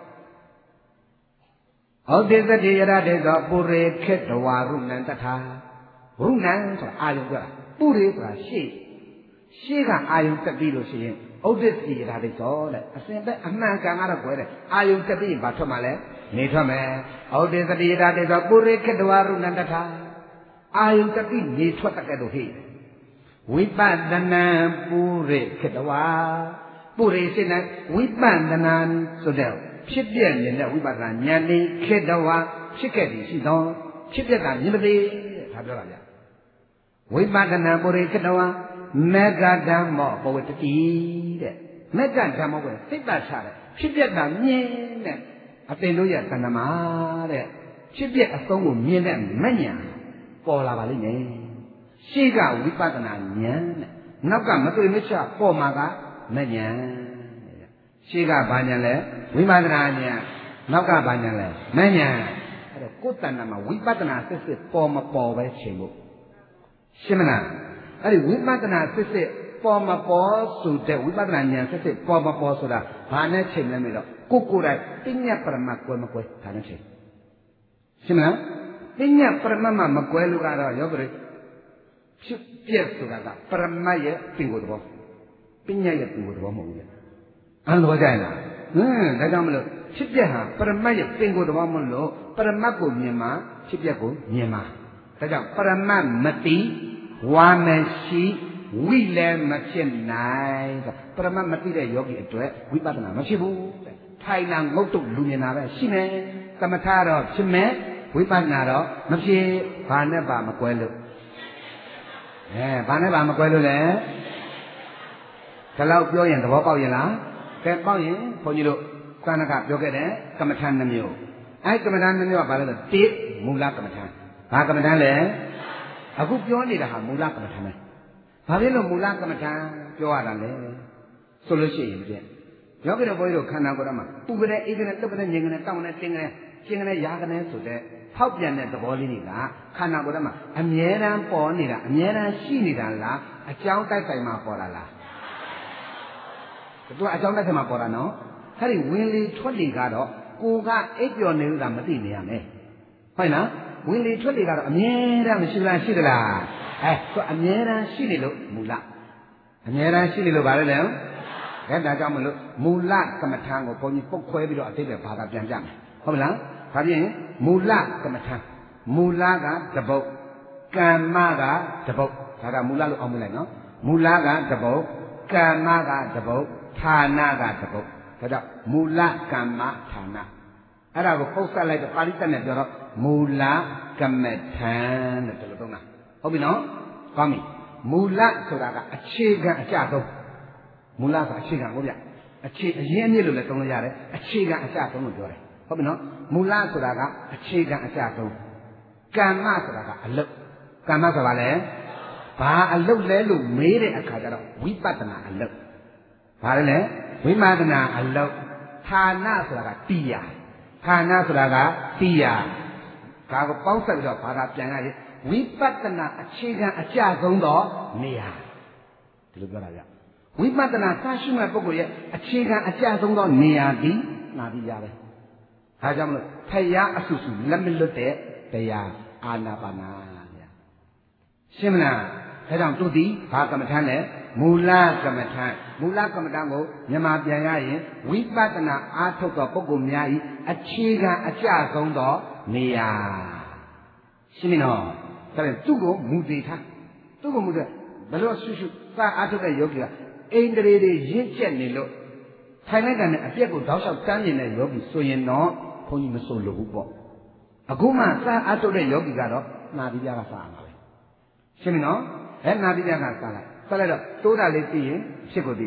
ဩဒေသတိယရာဒိသောပုရိခေတဝါရုဏံတထာရုဏံဆိုတာအာယုံပြောတာပုရိဆိုတာရှေ့ရှေ့ကအာယုံတက်ပြီးလို့ရှိရင်ဩဒေသတိယရာဒိသောတဲ့အစဉ်ပဲအမှန်ကန်ကတော့ကွယ်တဲ့အာယုံတက်ပြီးရင်ဘာထွက်မှာလဲနေထွက်မယ်ဩဒေသတိယရာဒိသောပုရိခေတဝါရုဏံတထာအာယုံတက်ပြီးနေထွက်တတ်တဲ့လို့ဟိဝိပဿနာပုရိခေတဝါပုရိစိတ်နဲ့ဝိပဿနာဆိုတဲ့ဖြစ်ပြနေတဲ့ဝိပဿနာဉာဏ်လေးခေတဝါဖြစ်ခဲ့ပြီရှိသောဖြစ်ပြတာမြင်မသေးဒါပြောတာဗျဝိပဿနာပုရိခေတဝါမေဃဓမ္မောပဝတ္တိတဲ့မေဃဓမ္မောကစိတ်ပတ်ချတယ်ဖြစ်ပြတာမြင်တဲ့အတင်တို့ရဲ့တဏ္ဍမှာတဲ့ဖြစ်ပြအဆုံးကိုမြင်တဲ့မဉဏ်ပေါ်လာပါလိမ့်မယ်ရှေ့ကဝိပဿနာဉာဏ်တဲ့နောက်ကမတွေ့မချပေါ်မှာကမဉဏ်ရှေ့ကဘာဉာဏ်လဲဝိပဿနာဉာဏ်နောက်ကဘာဉာဏ်လဲမဉဏ်အဲ့တော့ကိုယ်တဏ္ဍမှာဝိပဿနာစစ်စစ်ပေါ်မပေါ်ပဲချိန်ဖို့ရှင်းမလားအဲ့ဒီဝိပဿနာစစ်စစ်ပေါ်မပေါ်ဆိုတဲ့ဝိပဿနာဉာဏ်စစ်စစ်ပေါ်မပေါ်ဆိုတာဘာနဲ့ချိန်လဲမလို့ကိုကိုယ်တိုင်ပညာပရမတ်ကွယ်မကွယ်ဒါနဲ့ချိန်ရှင်းမလားပညာပရမတ်မှာမကွယ်လို့ကတော့ယောဂရိဖြစ်ပြက်ဆိုတာကပရမတ်ရဲ့ပင်ကိုယ်တော်ပညာရဲ့ပင်ကိုယ်တော်မဟုတ်ဘူးလေအန်တော်ကြရင်လားဟင်းဒါကြောင့်မလို့ဖြစ်ပြက်ဟာပရမတ်ရဲ့ပင်ကိုယ်တော်မလို့ပရမတ်ကိုမြင်မှဖြစ်ပြက်ကိုမြင်မှဒါကြောင့်ပရမတ်မတိဝါမရှိဝိလည်းမဖြစ်နိုင်ပရမတ်မတိတဲ့ယောဂီအတွက်ဝိပဿနာမဖြစ်ဘူးထိုင်တာငုတ်တုတ်လူမြင်တာပဲရှိမယ်သမထတော့ဖြစ်မယ်ဝိပဿနာတော့မဖြစ်ဘာနဲ့ပါမကွဲလို့အဲဘာနဲ့ပါမကွဲလို့လဲဒီလောက်ပြောရင်သဘောပေါက်ရင်လားကဲပေါက်ရင်ဘုန်းကြီးတို့သန္နကပြောခဲ့တဲ့ကမ္မထာနှမျိုးအဲကမ္မထာနှမျိုးကဘာလဲဆိုတိမူလကမ္မထာဘာကမ္မထာလဲအခုပြောနေတာဟာမူလကမ္မထာပဲဘာဖြစ်လို့မူလကမ္မထာပြောရတာလဲဆိုလို့ရှိရင်ပြယောဂီတို့ဘုန်းကြီးတို့ခန္ဓာကိုယ်တော်မှာပူကြတဲ့အေးကြတဲ့တုပ်ကြတဲ့ငြိမ်ကြတဲ့တောင်းတဲ့တင်းကြတဲ့ကျင်ကြတဲ့ရာကြတဲ့ဆိုတဲ့ဖောက်ပြန်တဲ့သဘောလေးတွေကခန္ဓာကိုယ်ထဲမှာအမြဲတမ်းပေါ်နေတာအမြဲတမ်းရှိနေတာလားအကြောင်းတိုက်ဆိုင်မှာပေါ်လာလားသူကအကြောင်းတိုက်ဆိုင်မှာပေါ်တာနော်အဲ့ဒီဝင်လေထွက်လေကတော့ကိုကအိပ်ပျော်နေလို့သာမသိနေရမယ်ဟုတ်လားဝင်လေထွက်လေကတော့အမြဲတမ်းမရှိလားရှိသလားအဲသူအမြဲတမ်းရှိနေလို့မူလအမြဲတမ်းရှိနေလို့ဗါလဲလဲအဲဒါကြောင့်မလို့မူလကမ္မထာကိုဘုန်းကြီးပုတ်ခွဲပြီးတော့အတိတ်ပဲဘာသာပြန်ကြမယ်ဟုတ်မလားဒါဖြင့်မူလကမ္မထာမူလကတပုတ်ကမ္မကတပုတ်ဒါကမူလလို့အောင်မလိုက်နော်မူလကတပုတ်ကမ္မကတပုတ်ဌာနကတပုတ်ဒါကြောင့်မူလကမ္မဌာနအဲ့ဒါကိုပုတ်ဆက်လိုက်တော့ပါဠိတက်နဲ့ပြောတော့မူလကမ္မထံတဲ့ဒီလိုသုံးတာဟုတ်ပြီနော်ကောင်းပြီမူလဆိုတာကအခြေခံအကျဆုံးမူလဆိုတာအခြေခံဟုတ်ဗျအခြေအရင်အမြစ်လို့လည်းသုံးလို့ရတယ်အခြေခံအကျဆုံးလို့ပြောတယ်ဟုတ်ပြီနော်မူလဆိုတာကအခြေခံအကျဆုံးကမ္မဆိုတာကအလုတ်ကမ္မဆိုတာလဲဘာအလုတ်လဲလို့မေးတဲ့အခါကျတော့ဝိပဿနာအလုတ်ဘာလဲလဲဝိပဿနာအလုတ်ဌာနဆိုတာကတရားဌာနဆိုတာကတရားဒါကိုပေါင်းစပ်ပြီးတော့ဘာသာပြန်ရရင်ဝိပဿနာအခြေခံအကျဆုံးသောနေရာဒီလိုပြောတာဗျဝိပဿနာသာရှိမဲ့ပုဂ္ဂိုလ်ရဲ့အခြေခံအကျဆုံးသောနေရာဒီနာပြီးရပဲဒါကြောင့်မလို့ဖယားအဆူဆူလက်မလွတ်တဲ့တရားအာနာပါနာဗျာရှင်းမလားဒါကြောင့်သူဒီဘာကမ္မထမ်းလဲမူလကမ္မထမ်းမူလကမ္မထမ်းကိုမြန်မာပြန်ရရင်ဝိပဿနာအားထုတ်သောပုဂ္ဂိုလ်များဤအခြေခံအကျဆုံးသောနေရာရှင်းမနော်ဒါပေမဲ့သူ့ကိုမူတည်ထားသူ့ကိုမူတည်ဘယ်လိုဆွရှုသာအားထုတ်တဲ့ယောဂီကအိန္ဒြေတွေရင့်ကျက်နေလို့ထိုင်လိုက်တာနဲ့အပြက်ကိုတောက်လျှောက်တန်းမြင်တဲ့ယောဂီဆိုရင်တော့ဘုန်းကြီးမဆိုလို့ဘူးပေါ့အခုမှသာအားထုတ်တဲ့ယောဂီကတော့နာတိပြားကစားရမှာပဲရှင်းပြီနော်အဲနာတိပြားကစားလိုက်ဆက်လိုက်တော့တိုးတာလေးသိရင်ဖြစ်ကိုသိတာ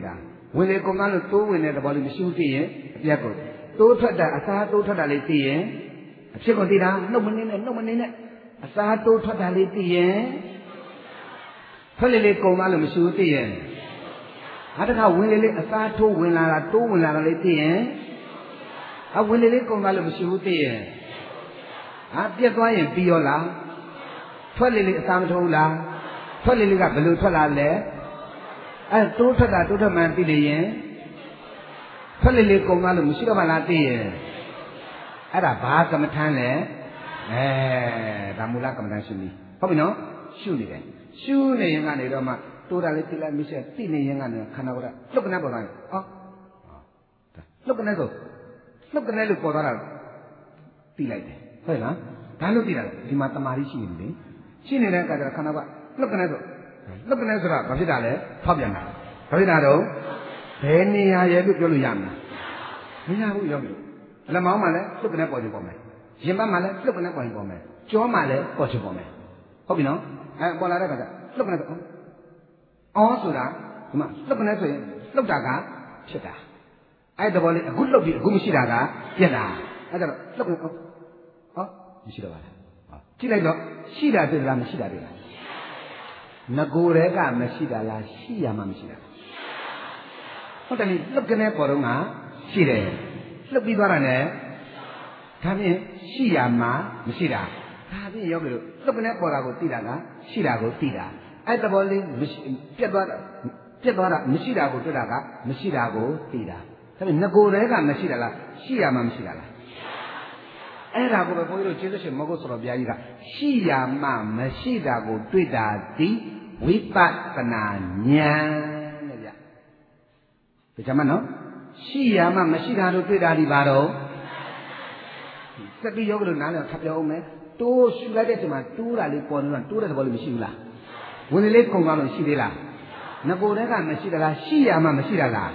ဝင်လေကုန်ကားလို့တိုးဝင်တဲ့သဘောလေးမရှိဘူးသိရင်အပြတ်ကိုတိုးထွက်တာအစားတိုးထွက်တာလေးသိရင်အဖြစ်ကိုသိတာနှုတ်မနေနဲ့နှုတ်မနေနဲ့အစားတိုးထွက်တာလေးသိရင်ထွက်လေလေကုန်ကားလို့မရှိဘူးသိရင်ဟာတခါဝင်လေလေအစားထိုးဝင်လာတာတိုးဝင်လာတာလေးသိရင်အဝင်လေလေကုန်ကားလို့မရှိဘူးသိရင်ဟာပြက်သွားရင်ပြီးရောလားထွက်လေလေအစားမထိုးလားထွက်လေလေကဘယ်လိုထွက်လာလဲအဲတိုးထွက်တာတိုးထွက်မှန်သိနေရင်ထွက်လေလေကုန်သွားလို့မရှိတော့မှလားသိရင်အဲ့ဒါဘာကမ္မထမ်းလဲအဲဒါမူလကမ္မထမ်းရှုနည်းဟုတ်ပြီနော်ရှုနေတယ်ရှုနေရင်ကနေတော့မှတိုးတာလေးသိလိုက်မရှိသိနေရင်ကနေခန္ဓာကိုယ်ကလှုပ်ကနေပေါ်သွားတယ်ဟောလှုပ်ကနေဆိုလှုပ်ကနေလို့ပေါ်သွားတာသိလိုက်တယ်ဟုတ်လားဒါလို့သိတာဒီမှာတမာရီရှိနေတယ်ရှိနေတဲ့အခါကျတော့ခန္ဓာကလှုပ်ကနေဆိုလှုပ်ကနေဆိုတာဘာဖြစ်တာလဲဖောက်ပြန်တာဘာဖြစ်တာတော့ဘယ်နေရာရဲ့လို့ပြောလို့ရမလားမရဘူးရောပြီလက်မောင်းမှလည်းလှုပ်ကနေပေါ်ချင်ပေါ်မယ်ရင်ဘတ်မှလည်းလှုပ်ကနေပေါ်ချင်ပေါ်မယ်ကြောမှလည်းပေါ်ချင်ပေါ်မယ်ဟုတ်ပြီနော်အဲပေါ်လာတဲ့အခါကျလှုပ်ကနေဆိုအော်ဆိုတာဒီမှာလှုပ်ကနေဆိုရင်လှုပ်တာကဖြစ်တာအဲ့တဘောလေးအခုလှုပ်ပြီးအခုမရှိတာကပြက်တာအဲ့ဒါတော့လှုပ်နေဟောမရှိတော့ပါလားကြည့်လိုက်တော့ရှိတာတွေ့လားမရှိတာတွေ့လားငကိုယ်တွေကမရှိတာလားရှိရမှမရှိတာဟုတ်တယ်လေလှုပ်ကနေပေါ်တော့ကရှိတယ်လှုပ်ပြီးသွားတာနဲ့ဒါဖြင့်ရှိရမှမရှိတာဒါဖြင့်ရောက်ပြီလို့လှုပ်ကနေပေါ်တာကိုသိတာကရှိတာကိုသိတာအဲ့တဘောလေးပြက်သွားတာပြက်သွားတာမရှိတာကိုတွေ့တာကမရှိတာကိုသိတာဒါဖြင့်ငကိုယ်တွေကမရှိတာလားရှိရမှမရှိတာလားအဲ့ဒါကိုပဲဘုန်းကြီးတို့ကျေးဇူးရှင်မဟုတ်ဆိုတော့ဘုရားကြီးကရှိရမှမရှိတာကိုတွေ့တာဒီဝိပဿနာဉာဏ်တဲ့ဗျ။ဒါကြမှာနော်ရှိရမှမရှိတာတို့တွေ့တာဒီပါတော့စတိယောဂလို့နားလည်ထပ်ပြောအောင်မယ်တိုးရှူလိုက်တဲ့အချိန်မှာတိုးတာလေးပေါ်နေတော့တိုးတဲ့သဘောလေးမရှိဘူးလားဝင်လေလေးခုန်သွားလို့ရှိသေးလားငကိုယ်တည်းကမရှိတာလားရှိရမှမရှိတာလား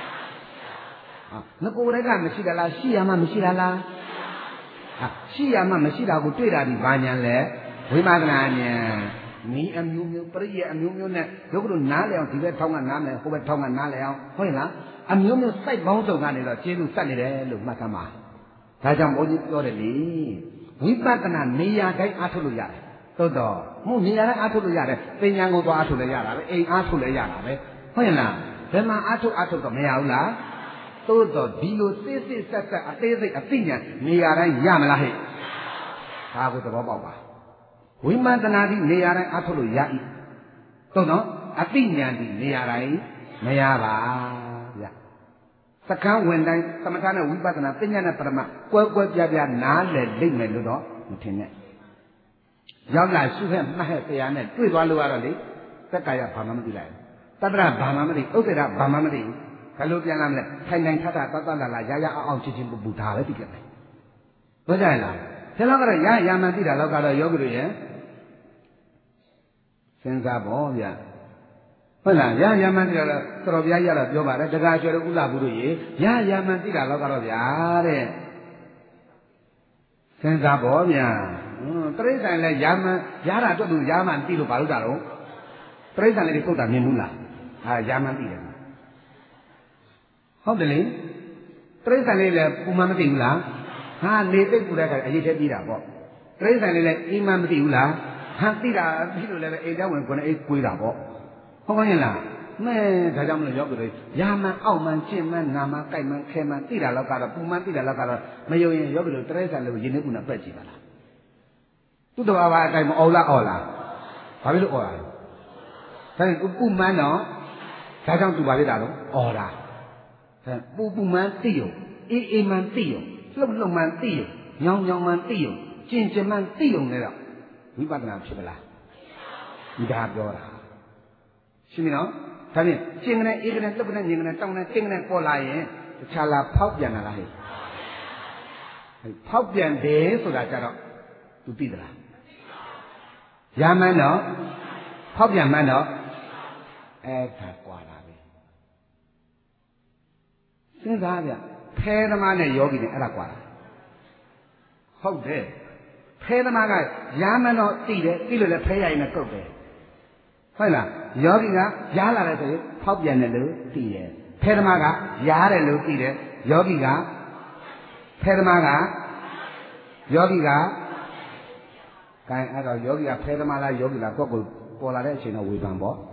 ငကိုယ်တည်းကမရှိတာလားရှိရမှမရှိတာလားရှိရမှမရှိတာကိုတွေ့တာဒီဘာညာလဲဝိပဿနာဉာဏ်နီးအမျိုးမျိုးပရိယေအမျိုးမျိုးနဲ့ဒုက္ခတို့နားလည်အောင်ဒီဘက်ထောင်းကနားလည်ဟိုဘက်ထောင်းကနားလည်အောင်ဟုတ်ရဲ့လားအမျိုးမျိုးစိုက်ပေါင်းစုံကနေတော့ကျေးဇူးဆက်နေတယ်လို့မှတ်သားပါဒါကြောင့်ဘုန်းကြီးပြောတယ်လေဝိပဿနာနေရာတိုင်းအားထုတ်လို့ရတယ်သို့တော့မှုနေရာတိုင်းအားထုတ်လို့ရတယ်ပညာကိုသွားအားထုတ်လည်းရတာပဲအိမ်အားထုတ်လည်းရတာပဲဟုတ်ရဲ့လားဘယ်မှာအားထုတ်အားထုတ်တော့မရဘူးလားသို့တော့ဒီလိုစစ်စစ်ဆက်ဆက်အသေးစိတ်အသိဉာဏ်နေရာတိုင်းရမလားဟဲ့ဒါကိုသဘောပေါက်ပါဝိမန္တနာဒီနေရာတိုင်းအထုတ်လို့ရ၏သို့တော့အသိဉာဏ်ဒီနေရာတိုင်းမရပါဗျစကံဝင်တိုင်းသမထနဲ့ဝိပဿနာပညာနဲ့ပရမကွဲကွဲပြားပြားနားလည်လိမ့်မယ်လို့တော့မထင်နဲ့ရောက်လာရှုခဲ့မှတ်ခဲ့တရားနဲ့တွေ့သွားလို့ရတော့လေသက်ကာယဘာမှမသိလိုက်တတ္တရဘာမှမသိဥစ္စေရဘာမှမသိဘူးဘယ်လိုပြန်လာမလဲထိုင်ထိုင်ထထတတ်တတ်လာလာရရအောင်အောင်ချင်းချင်းပူပူဒါပဲသိကြတယ်ဘုရားလားဒါတော့ကတော့ရရမှန်သိတာတော့ကတော့ယောဂီတို့ရဲ့စဉ်းစားပေါ့ဗျာဟုတ်လားရရမှန်သိတာတော့တော်တော်ဗျာရတော့ပြောပါတယ်တက္ကကျွဲတို့ဥလာဘူးတို့ရေရရမှန်သိတာတော့ကတော့ဗျာတဲ့စဉ်းစားပေါ့ဗျာဟွန်းတိရစ္ဆာန်လည်းရမှန်ရတာတော့သူရမှန်သိလို့ဘာလို့တာတော့တိရစ္ဆာန်လေးတွေပုတ်တာမြင်ဘူးလားဟာရမှန်သိတယ်ဟုတ်တယ်လေတိရစ္ဆာန်လေးလည်းပူမှမသိဘူးလားဟာနေသိပူတဲ့အခါအရေးထဲပြီးတာပေါ့တိရစ္ဆာန်လေးလည်းအိမ်မှမသိဘူးလားဟာသိတာပြီးလို့လည်းအိမ်ထဲဝင်ကိုယ်နဲ့အိမ်ကွေးတာပေါ့ဟုတ်ကဲ့လားမဲဒါကြောင့်မလို့ရောက်ကြတယ်ရာမှန်အောက်မှန်ကျင့်မှန်နာမှန်ကြိုက်မှန်ခဲမှန်သိတာတော့ကတော့ပူမှန်သိတာတော့ကတော့မယုံရင်ရောက်ကြတယ်တိရစ္ဆာန်လေးကိုရင်းနှီးကူနဲ့ပက်ကြည့်ပါလားသူ့တော်ဘာအတိုင်းမအော်လားအော်လားဘာဖြစ်လို့အော်လားဒါနဲ့ပူမှန်တော့ဒါကြောင့်သူဘာဖြစ်တာတော့အော်တာပူပူမှန်သိရုံအေးအေးမှန်သိရုံလှုပ်လှုပ်မှန်သိရုံညောင်ညောင်မှန်သိရုံကျင်ကျင်မှန်သိရုံလည်းတော့ဝိပဿနာဖြစ်မလားဒီဒါပြောတာရှင်းပြီနော်ဒါဖြင့်ကျင်ကနေအေးကနေလှုပ်ကနေညင်ကနေတောင်းကနေတင်းကနေပေါ်လာရင်တခြားလာဖောက်ပြန်လာလားဟဲ့ဖောက်ပြန်တယ်ဆိုတာကြတော့သူသိသလားရမှန်းတော့ဖောက်ပြန်မှန်းတော့အဲ့ဒါကွာတာပဲစဉ်းစားဗျဖဲသမားနဲ့ယောဂီနဲ့အဲ့ဒါကွာတာဟုတ်တယ်ဖဲသမားကရမှန်းတော့သိတယ်သိလို့လည်းဖဲရရင်လည်းကုတ်တယ်ဟုတ်လားယောဂီကရားလာတယ်ဆိုရင်ဖောက်ပြန်တယ်လို့သိတယ်ဖဖဲသမားကရားတယ်လို့သိတယ်ယောဂီကဖဲသမားကယောဂီကကဲအဲ့တော့ယောဂီကဖဲသမားလားယောဂီလားကိုယ့်ကိုပေါ်လာတဲ့အချိန်တော့ဝေဖန်ပေါ့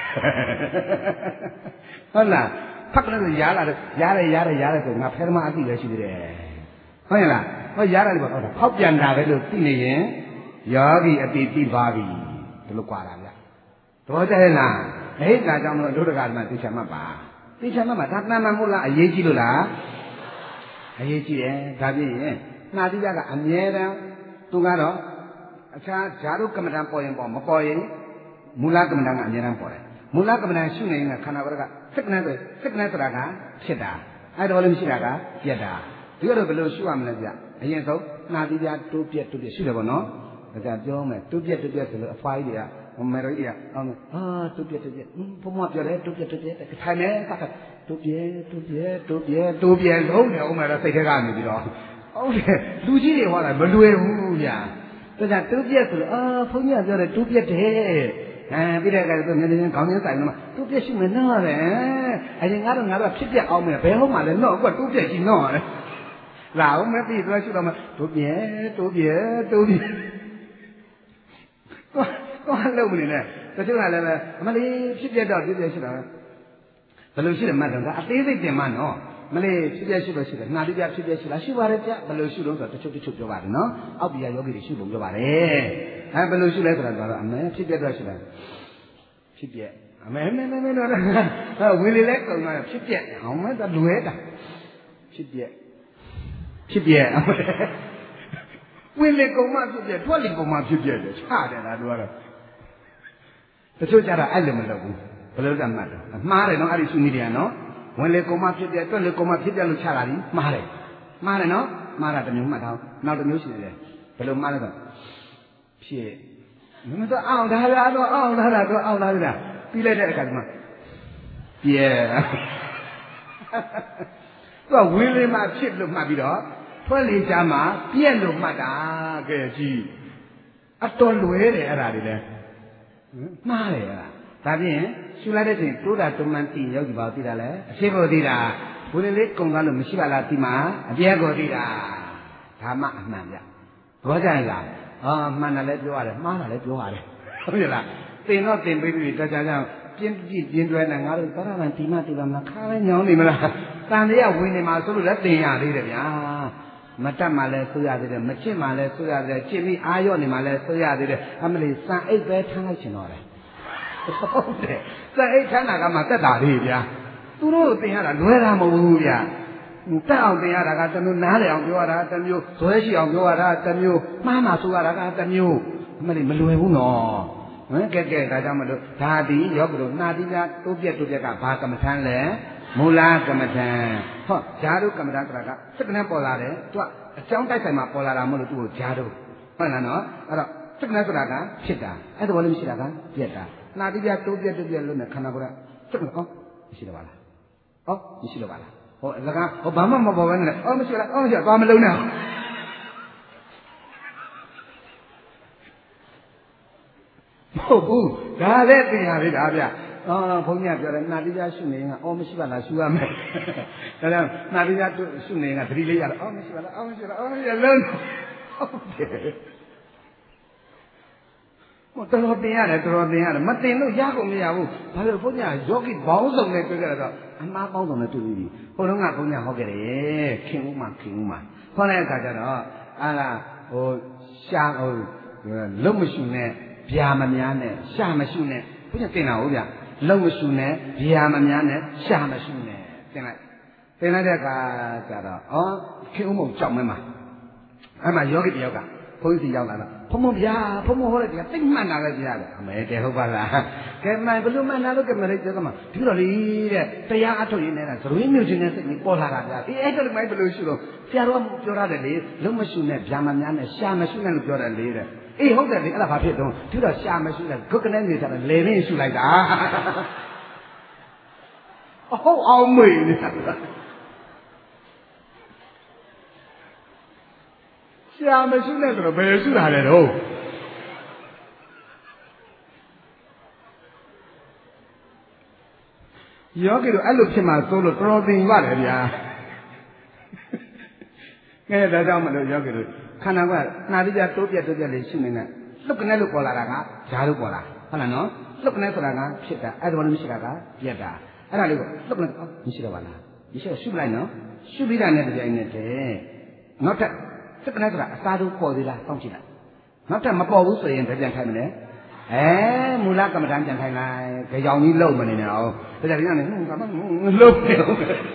ဟုတ်လားဖတ်ကလေးရားလာတယ်ရားတယ်ရားတယ်ရားတယ်ဆိုငါဖဲသမားအသိပဲရှိသေးတယ်ဟုတ်ရဲ့လားဟောရားတယ်လို့ဟုတ်တာဖောက်ပြန်တာပဲလို့သိနေရင်ယောဂီအတိသိပါပြီဒီလိုကြွားတာဗျတော်ကြရဲ့လားဟဲ့ဒါကြောင့်မလို့ဒုဒကဓမ္မသိချင်မှတ်ပါသိချင်မှတ်ပါဒါတန်မှန်မို့လားအရေးကြီးလို့လားအရေးကြီးတယ်ဒါပြည့်ရင်နှာတိယကအမြဲတမ်းသူကတော့အခြားဇာတုကမ္မဋ္ဌာန်းပေါ်ရင်ပေါ်မပေါ်ရင်မူလကမ္မဋ္ဌာန်းကအမြဲတမ်းပေါ်တယ်မူလကမ္မဋ္ဌာန်းရှုနေတဲ့ခန္ဓာဘက်ကစက္ကနဲ့ဆိုစက္ကနဲ့ဆိုတာကဖြစ်တာအဲ့တော့လည်းမရှိတာကပြက်တာဒီကတော့ဘယ်လိုရှုရမလဲဗျအရင်ဆုံးနှာတိယတိုးပြက်တိုးပြက်ရှုတယ်ပေါ့နော်ဒါကြပြောမယ်တိုးပြက်တိုးပြက်ဆိုလို့အဖွားကြီးတွေကမေရိုကြီးကအောင်းအာတိုးပြက်တိုးပြက်ဘုံမပြောတယ်တိုးပြက်တိုးပြက်ထိုင်နေပတ်တိုးပြက်တိုးပြက်တိုးပြက်တိုးပြက်လုံးနေအောင်မယ်တော့စိတ်ထဲကနေပြီးတော့ဟုတ်တယ်လူကြီးတွေဟောတာမလွယ်ဘူးဗျာဒါကြောင့်တိုးပြက်ဆိုလို့အာဘုန်းကြီးကပြောတယ်တိုးပြက်တယ်အဲပြီးတဲ့အခါကျတော့မျက်နှာချင်းခေါင်းချင်းဆိုင်တော့တိုးပြက်ရှိမယ်နော်တဲ့အရင်ကတော့ငါတို့ဖြစ်ပြက်အောင်မယ်ဘယ်ဟုတ်မှလဲနော်ကွတိုးပြက်ရှိနော်တဲ့လာအောင်မပြီးတော့ရှိတော့မှတိုးပြက်တိုးပြက်တိုးပြက်တော့လုံးမနေနဲ့တချို့ကလည်းအမလေးဖြစ်ပြက်တော့ဖြစ်ပြက်ရှိတာဘယ်လိုရှိတယ်မှတ်တော့အသေးစိတ်တင်မှနော်မလေးဖြစ်ပြက်ရှိလို့ရှိတယ်နှာတိပြဖြစ်ပြက်ရှိလားရှိပါတယ်ဗျဘယ်လိုရှိလို့ဆိုတော့တချို့တချို့ပြောပါတယ်နော်အောက်ပြယောဂီတွေရှိပုံပြောပါတယ်အဲဘယ်လိုရှိလဲဆိုတော့အမဲဖြစ်ပြက်တော့ရှိတယ်ဖြစ်ပြက်အမဲမဲမဲမဲတော့ဝင်လေလဲကုန်တော့ဖြစ်ပြက်ဟောင်းမဲတော့လွဲတာဖြစ်ပြက်ဖြစ်ပြက်ဝင်လေကုန်မှဖြစ်ပြက်ထွက်လေကုန်မှဖြစ်ပြက်တယ်ချတယ်လားတို့ကတော့တချို့ကြတာအဲ့လိုမလုပ်ဘူးဘယ်လိုလဲမှတ်တော့မှားတယ်နော်အဲ့ဒီရှုနည်းတွေကနော်ဝင်လေကုန်မှဖြစ်ပြက်တွက်လေကုန်မှဖြစ်ပြက်လို့ချတာဒီမှားတယ်မှားတယ်နော်မှားတာတစ်မျိုးမှတ်ထားနောက်တစ်မျိုးရှိတယ်ဘယ်လိုမှားလဲဆိုဖြစ်မင်းတို့အောင်ဒါလားတော့အောင်လားတော့အောင်လားလားပြီးလိုက်တဲ့အခါကျမှပြဲသူကဝင်လေမှဖြစ်လို့မှတ်ပြီးတော့ထွက်လေကြမှာပြက်လို့မှတ်တာကဲကြည့်အတော်လွဲတယ်အဲ့ဒါတွေလဲမှားတယ်အဲ့ဒါဒါဖြင့်ရှုလိုက်တဲ့ချိန်တိုးတာတုံမှန်တည်ရောက်ဒီပါသိတာလဲအဖြစ်ကိုသိတာဘုရင်လေးကုံကားလို့မရှိပါလားဒီမှာအပြက်ကိုသိတာဒါမှအမှန်ဗျဘောကြရင်လားအာမှန်တယ်လည်းပြောရတယ်မှားတယ်လည်းပြောရတယ်ဟုတ်ပြီလားတင်တော့တင်ပြီးပြီတခြားကြောင့်ပြင်းပြင်းပြင်းတွဲနေငါတို့သရဏဒီမတူလာမခါလဲညောင်းနေမလားတန်တရားဝင်နေမှာဆိုလို့လည်းတင်ရသေးတယ်ဗျာမတတ်မှလည်းဆိုရသေးတယ်မချစ်မှလည်းဆိုရသေးတယ်ချစ်ပြီးအာရော့နေမှလည်းဆိုရသေးတယ်အမလီစံအိတ်ပဲထမ်းလိုက်ရှင်တော့တယ်ဟုတ်တယ်စံအိတ်ထမ်းတာကမှတက်တာလေးဗျာသူတို့တင်ရတာလွယ်တာမဟုတ်ဘူးဗျာတက်အောင်တင်ရတာကတမျိုးနားလေအောင်ပြောရတာတမျိုးဇွဲရှိအောင်ပြောရတာတမျိုးမှားမှဆိုရတာကတမျိုးအမလီမလွယ်ဘူးနော်ဟမ်ကဲကဲဒါကြောင့်မလို့ဒါဒီယောဂလို့နှာတိပြတိုးပြက်တိုးပြက်ကဘာကမ္မထမ်းလဲမူလကမ္မထမ်းဟောဂျာတုကမ္မထမ်းဆိုတာကစက္ကနဲ့ပေါ်လာတယ်သူကအကြောင်းတိုက်ဆိုင်မှာပေါ်လာတာမဟုတ်လို့သူ့ကိုဂျာတုဟုတ်လားနော်အဲ့တော့စက္ကနဲ့ဆိုတာကဖြစ်တာအဲ့ဒါဘာလို့မရှိတာကပြက်တာနှာတိပြတိုးပြက်တိုးပြက်လို့နဲ့ခန္ဓာကိုယ်ကစက္ကနဲ့ဟောမရှိတော့ပါလားဟောမရှိတော့ပါလားဟောအလကားဟောဘာမှမပေါ်ဘဲနဲ့အော်မရှိလားအော်မရှိသွားမလုံးနဲ့မဟုတ်ဘူးဒါလည်းသင်ရပြီဒါဗျအော်ဘုန်းကြီးကပြောတယ်နှာတိပြရှုနေရင်အော်မရှိပါလားရှုရမယ်ဒါကြောင့်နှာတိပြရှုနေရင်သတိလေးရတယ်အော်မရှိပါလားအော်မရှိလားအော်မရှိလုံးဟုတ်တယ်ဟိုတော်တော်သင်ရတယ်တော်တော်သင်ရတယ်မသင်လို့ရကုန်မရဘူးဘာလို့ဘုန်းကြီးကယောဂီဘောင်းစုံနဲ့တွေ့ကြတော့အမှားပေါင်းစုံနဲ့တွေ့ပြီဟိုတုန်းကဘုန်းကြီးဟောခဲ့တယ်ခင်ဦးမှာခင်ဦးမှာဟောတဲ့အခါကျတော့အာလားဟိုရှာဟိုလုံးမရှုနဲ့ဗျာမများနဲ့ရှာမရှုနဲ့ဘုရားတင်တာဟုတ်ဗျလုံးမရှုနဲ့ဗျာမများနဲ့ရှာမရှုနဲ့တင်လိုက်တင်လိုက်တဲ့အခါကျတော့ဩခင်ဦးမုံကြောက်မဲမှာအဲ့မှာယောဂီတယောက်ကဘုန်းကြီးစီရောက်လာတော့ဖုံဖုံဗျာဖုံဖုံဟောတဲ့ကတိတ်မှတ်တာပဲဗျာအမေတဲဟုတ်ပါလားကဲမှန်ဘလို့မှန်တာလို့ကဲမလေးပြောကမှာဒီတော့လေတဲ့တရားအထုတ်ရင်းနေတာသရွေးမြုပ်ခြင်းနဲ့စိတ်ကြီးပေါ်လာတာဗျာဒီအဲ့တော့မိုက်ဘလို့ရှုတော့ဆရာတော်ကပြောရတယ်လေလုံးမရှုနဲ့ဗျာမများနဲ့ရှာမရှုနဲ့လို့ပြောတယ်လေတဲ့အေးဟုတ်တယ်လေအဲ့ဒါဘာဖြစ်တော့ဒီတော့ရှာမရှုနဲ့ဂုတ်ကနေနေစားတယ်လေရင်းရှုလိုက်တာအဟုတ်အောင်မေးနေတာရှာမရှုနဲ့ဆိုတော့ဘယ်ရှုတာလဲတော့ Yogi to allo chima solo protein what have ya? Get the down of yogi. Kanawa, Nadia Topia to the Lishimina. Look at Lupolaraga, Jarupola. Halano, look at Raga, Shita, Adon Mishraga, Yeta. And I look at Mishravala. You should should I know? Should be done every day in a day. Not a Sakanagra, Sadu Kodila, Functina. Not a Mapo, so in the time. Eh, Mulaka Madame Jantai, the young low money now. But I don't low.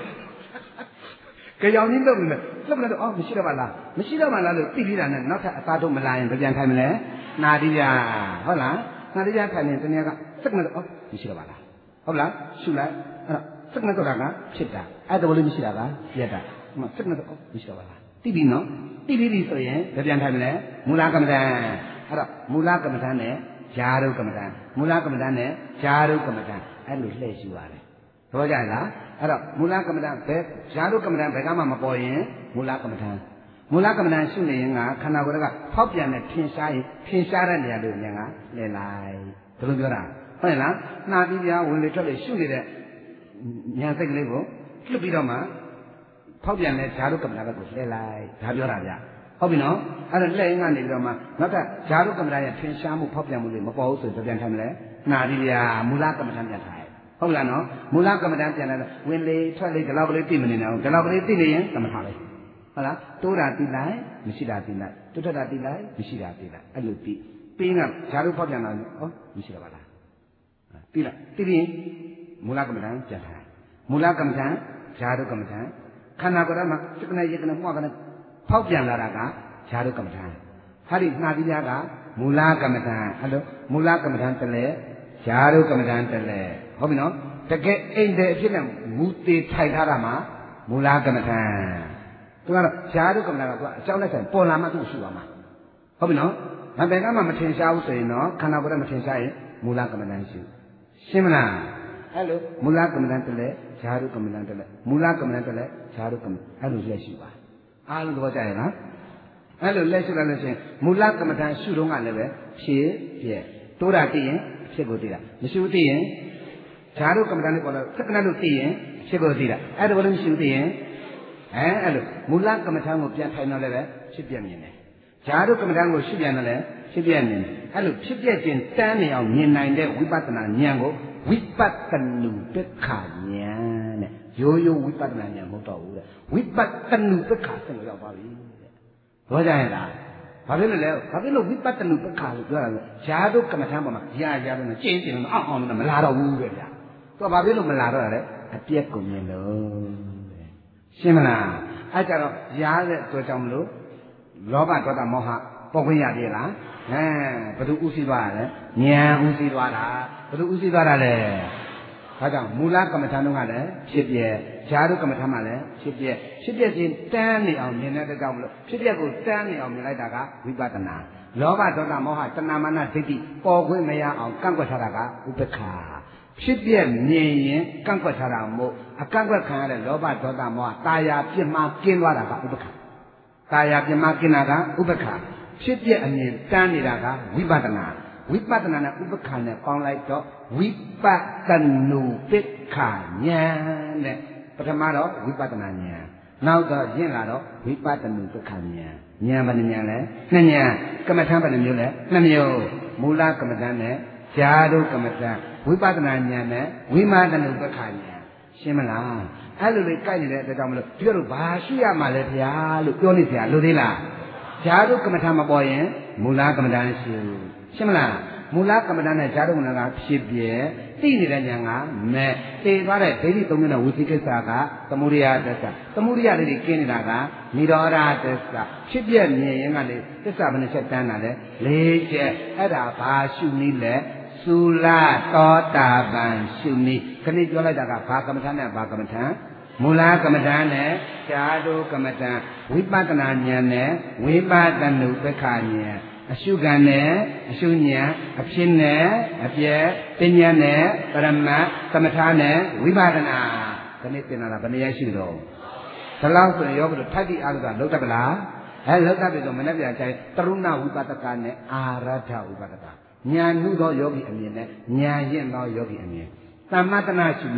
Cái dòng những lúc này, lúc này oh, mình bảo là, mình bảo là được tí là nó sẽ ta đâu mà lại cái dạng thay mình đấy, na đi ra,ဟုတ်လား, na đi ra thay mình cái này cái, tức là oh, mình bảo là,ဟုတ်လား, xu lại, tức là cái đó chết đã, ai đâu lên mình bảo là, chết đã, mà tức là oh, mình bảo là, tí đi nó, tí đi đi rồi ấy, cái dạng thay mình đấy, mula cầm đàn, hay là mula cầm đàn này, jaru cầm đàn, mula cầm đàn này, jaru cầm đàn, ai lúc lấy xu à đấy, rồi vậy là.အဲ့တော့မူလကမ္မဋ္ဌာန်းပဲဇာတုကမ္မဋ္ဌာန်းဘယ်ကမှမပေါ်ရင်မူလကမ္မဋ္ဌာန်းမူလကမ္မဋ္ဌာန်းရှုနေရင်ကခန္ဓာကိုယ်ကဖောက်ပြန်တဲ့ထင်ရှားရင်ထင်ရှားတဲ့နေရာတွေကိုဉာဏ်ကလည်လိုက်ဘယ်လိုပြောတာဟုတ်ရဲ့လားနှာပြီးပြဝင်လေထွက်လေရှုနေတဲ့ဉာဏ်စိတ်ကလေးကိုလွတ်ပြီးတော့မှဖောက်ပြန်တဲ့ဇာတုကမ္မဋ္ဌာန်းကိုလည်လိုက်ဒါပြောတာဗျဟုတ်ပြီနော်အဲ့တော့လက်ရင်းကနေပြီးတော့မှနောက်ထပ်ဇာတုကမ္မဋ္ဌာန်းရဲ့ထင်ရှားမှုဖောက်ပြန်မှုတွေမပေါ်ဘူးဆိုရင်ပြန်ထိုင်မလဲနှာပြီးပြမူလကမ္မဋ္ဌာန်းပြန်ထိုင်ဟုတ်လားနော်မူလကမ္မဋ္ဌာန်းပြန်လာတော့ဝင်လေထွက်လေဒီလောက်ကလေးသိမနေအောင်ဒီလောက်ကလေးသိနေရင်ကမ္မထာလေးဟုတ်လားတိုးတာသိလိုက်မရှိတာသိလိုက်တွတ်ထွက်တာသိလိုက်မရှိတာသိလိုက်အဲ့လိုသိပြီးကဇာတုဖောက်ပြန်လာလို့ဩမရှိတော့ပါလားသိလိုက်သိပြီးမူလကမ္မဋ္ဌာန်းပြန်ထားမူလကမ္မဋ္ဌာန်းဇာတုကမ္မဋ္ဌာန်းခန္ဓာကိုယ်ထဲမှာစက္ကနဲ့ယက္ကနဲ့မှောက်ကနဲ့ဖောက်ပြန်လာတာကဇာတုကမ္မဋ္ဌာန်းဟာဒီနှာပြီးကမူလကမ္မဋ္ဌာန်းအဲ့လိုမူလကမ္မဋ္ဌာန်းတလဲဇာတုကမ္မဋ္ဌာန်းတလဲဟုတ်ပြီနော်တကယ်အိမ်တဲ့အဖြစ်နဲ့မူသေးထိုက်ထားတာမှာမူလကမ္မဋ္ဌာန်းသူကတော့ဇာတုကမ္မဋ္ဌာန်းကသူကအကြောင်းနဲ့ဆိုင်ပေါ်လာမှသူ့ရှိပါမှာဟုတ်ပြီနော်မဘယ်ကမှမထင်ရှားဘူးဆိုရင်တော့ခန္ဓာကိုယ်ကမထင်ရှားရင်မူလကမ္မဋ္ဌာန်းရှိရှင်းမလားအဲ့လိုမူလကမ္မဋ္ဌာန်းတလဲဇာတုကမ္မဋ္ဌာန်းတလဲမူလကမ္မဋ္ဌာန်းတလဲဇာတုကမ္မဋ္ဌာန်းအဲ့လိုလက်ရှိပါအားလုံးသဘောကျရဲ့လားအဲ့လိုလက်ရှိလိုက်လို့ရှိရင်မူလကမ္မဋ္ဌာန်းရှုတော့ကလည်းပဲဖြည့်ပြည့်တိုးတာသိရင်ဖြစ်ကိုသိတာမရှိဘူးသိရင်ဇာတုကမ္မဋ္ဌာန်းကိုတော့သက္ကနလို့သိရင်ဖြစ်ကိုသိတာအဲ့ဒါဘယ်လိုမရှိဘူးသိရင်အဲအဲ့လိုမူလကမ္မဋ္ဌာန်းကိုပြန်ထိုင်တော့လည်းပဲဖြစ်ပြမြင်တယ်ဇာတုကမ္မဋ္ဌာန်းကိုရှုပြန်တော့လည်းဖြစ်ပြမြင်တယ်အဲ့လိုဖြစ်ပြခြင်းတန်းနေအောင်မြင်နိုင်တဲ့ဝိပဿနာဉာဏ်ကိုဝိပဿနုပက္ခဉာဏ်တဲ့ရိုးရိုးဝိပဿနာဉာဏ်မဟုတ်တော့ဘူးတဲ့ဝိပဿနုပက္ခဆင့်ရောက်ပါပြီတဲ့ဘောကြရင်လားဘာဖြစ်လို့လဲဘာဖြစ်လို့ဝိပဿနုပက္ခလို့ပြောတာလဲဇာတုကမ္မဋ္ဌာန်းပေါ်မှာရာရာလို့ကျင်းကျင်းလို့အောက်အောင်လို့မလာတော့ဘူးတဲ့ဗျာသူကဘာဖြစ်လို့မလာတော့တာလဲအပြက်ကိုမြင်လို့တဲ့ရှင်းမလားအဲကြတော့ရားတဲ့အတွက်ကြောင့်မလို့လောဘဒေါသမောဟပေါ်ခွင့်ရသေးလားဟမ်ဘယ်သူဥသိသွားတာလဲဉာဏ်ဥသိသွားတာဘယ်သူဥသိသွားတာလဲဒါကြောင့်မူလကမ္မဋ္ဌာန်းကလည်းဖြစ်ပြဇာတုကမ္မဋ္ဌာန်းမှာလည်းဖြစ်ပြဖြစ်ပြခြင်းတန်းနေအောင်မြင်တဲ့ကြောင့်မလို့ဖြစ်ပြကိုတန်းနေအောင်မြင်လိုက်တာကဝိပဿနာလောဘဒေါသမောဟတဏမာနဒိဋ္ဌိပေါ်ခွင့်မရအောင်ကန့်ကွက်ထားတာကဥပ္ပခာဖြစ်ပြမြင်ရင်ကန့်ကွက်ထားတာမို့အကန့်ကွက်ခံရတဲ့လောဘဒေါသမောဟတာယာပြစ်မှားကင်းသွားတာကဥပ္ပခာတာယာပြစ်မှားကင်းတာကဥပ္ပခာဖြစ်ပြအမြင်တန်းနေတာကဝိပဿနာဝိပဿနာနဲ့ဥပ္ပခာနဲ့ပေါင်းလိုက်တော့ဝိပဿနုပက္ခဉာဏ်တဲ့ပထမတော့ဝိပဿနာဉာဏ်နောက်တော့ရင့်လာတော့ဝိပဿနုပက္ခဉာဏ်ဉာဏ်ဘယ်နှဉာဏ်လဲနှစ်ဉာဏ်ကမ္မထံဘယ်နှမျိုးလဲနှစ်မျိုးမူလကမ္မထံနဲ့ဇာတုကမ္မထံဝိပဿနာဉာဏ်နဲ့ဝိမာဒနုပက္ခဉာဏ်ရှင်းမလားအဲ့လိုလေးကြိုက်နေတဲ့အတွက်ကြောင့်မလို့ဒီလိုဘာရှိရမှာလဲဗျာလို့ပြောနေစရာလိုသေးလားဇာတုကမ္မထံမပေါ်ရင်မူလကမ္မထံရှိရှင်းမလားမူလကမ္မဋ္ဌာန်းနဲ့ဇာတုကမ္မဋ္ဌာန်းကဖြစ်ပြသိနေတဲ့ဉာဏ်ကမဲ့သိသွားတဲ့ဒိဋ္ဌိသုံးမျိုးနဲ့ဝိသိကိစ္စကသမုဒိယသစ္စာသမုဒိယလေးတွေကျင်းနေတာကនិရောဓသစ္စာဖြစ်ပြမြင်ရင်ကလေသစ္စာဘယ်နှချက်တန်းတာလဲလေးချက်အဲ့ဒါဘာရှုနည်းလဲသုလသောတာပန်ရှုနည်းခဏပြောလိုက်တာကဘာကမ္မဋ္ဌာန်းနဲ့ဘာကမ္မဋ္ဌာန်းမူလကမ္မဋ္ဌာန်းနဲ့ဇာတုကမ္မဋ္ဌာန်းဝိပဿနာဉာဏ်နဲ့ဝိပဿနုပ္ပခဉာဏ်အရှုခံနဲ့အရှုဉာဏ်အဖြစ်နဲ့အပြည့်ပညာနဲ့ပရမတ်သမထနဲ့ဝိပဿနာဒီနေ့သင်လာတာဘယ်နည်းရှိတော့ဒီလောက်ဆိုရင်ယောဂတို့ထိုက်တိအားကလောက်တတ်ပလားအဲလောက်တတ်ပြီဆိုမနေ့ပြန်ချိုင်တရုဏဝိပဿကနဲ့အာရထဝိပဿကညာနုသောယောဂီအမြင်နဲ့ညာရင်သောယောဂီအမြင်သမတနာရှိပြီးနဲ့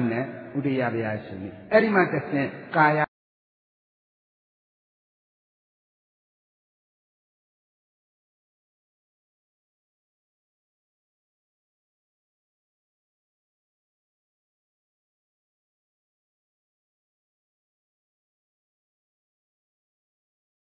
ဥဒိယဗျာရှင်အဲ့ဒီမှာတစ်ဆင့်ကာယ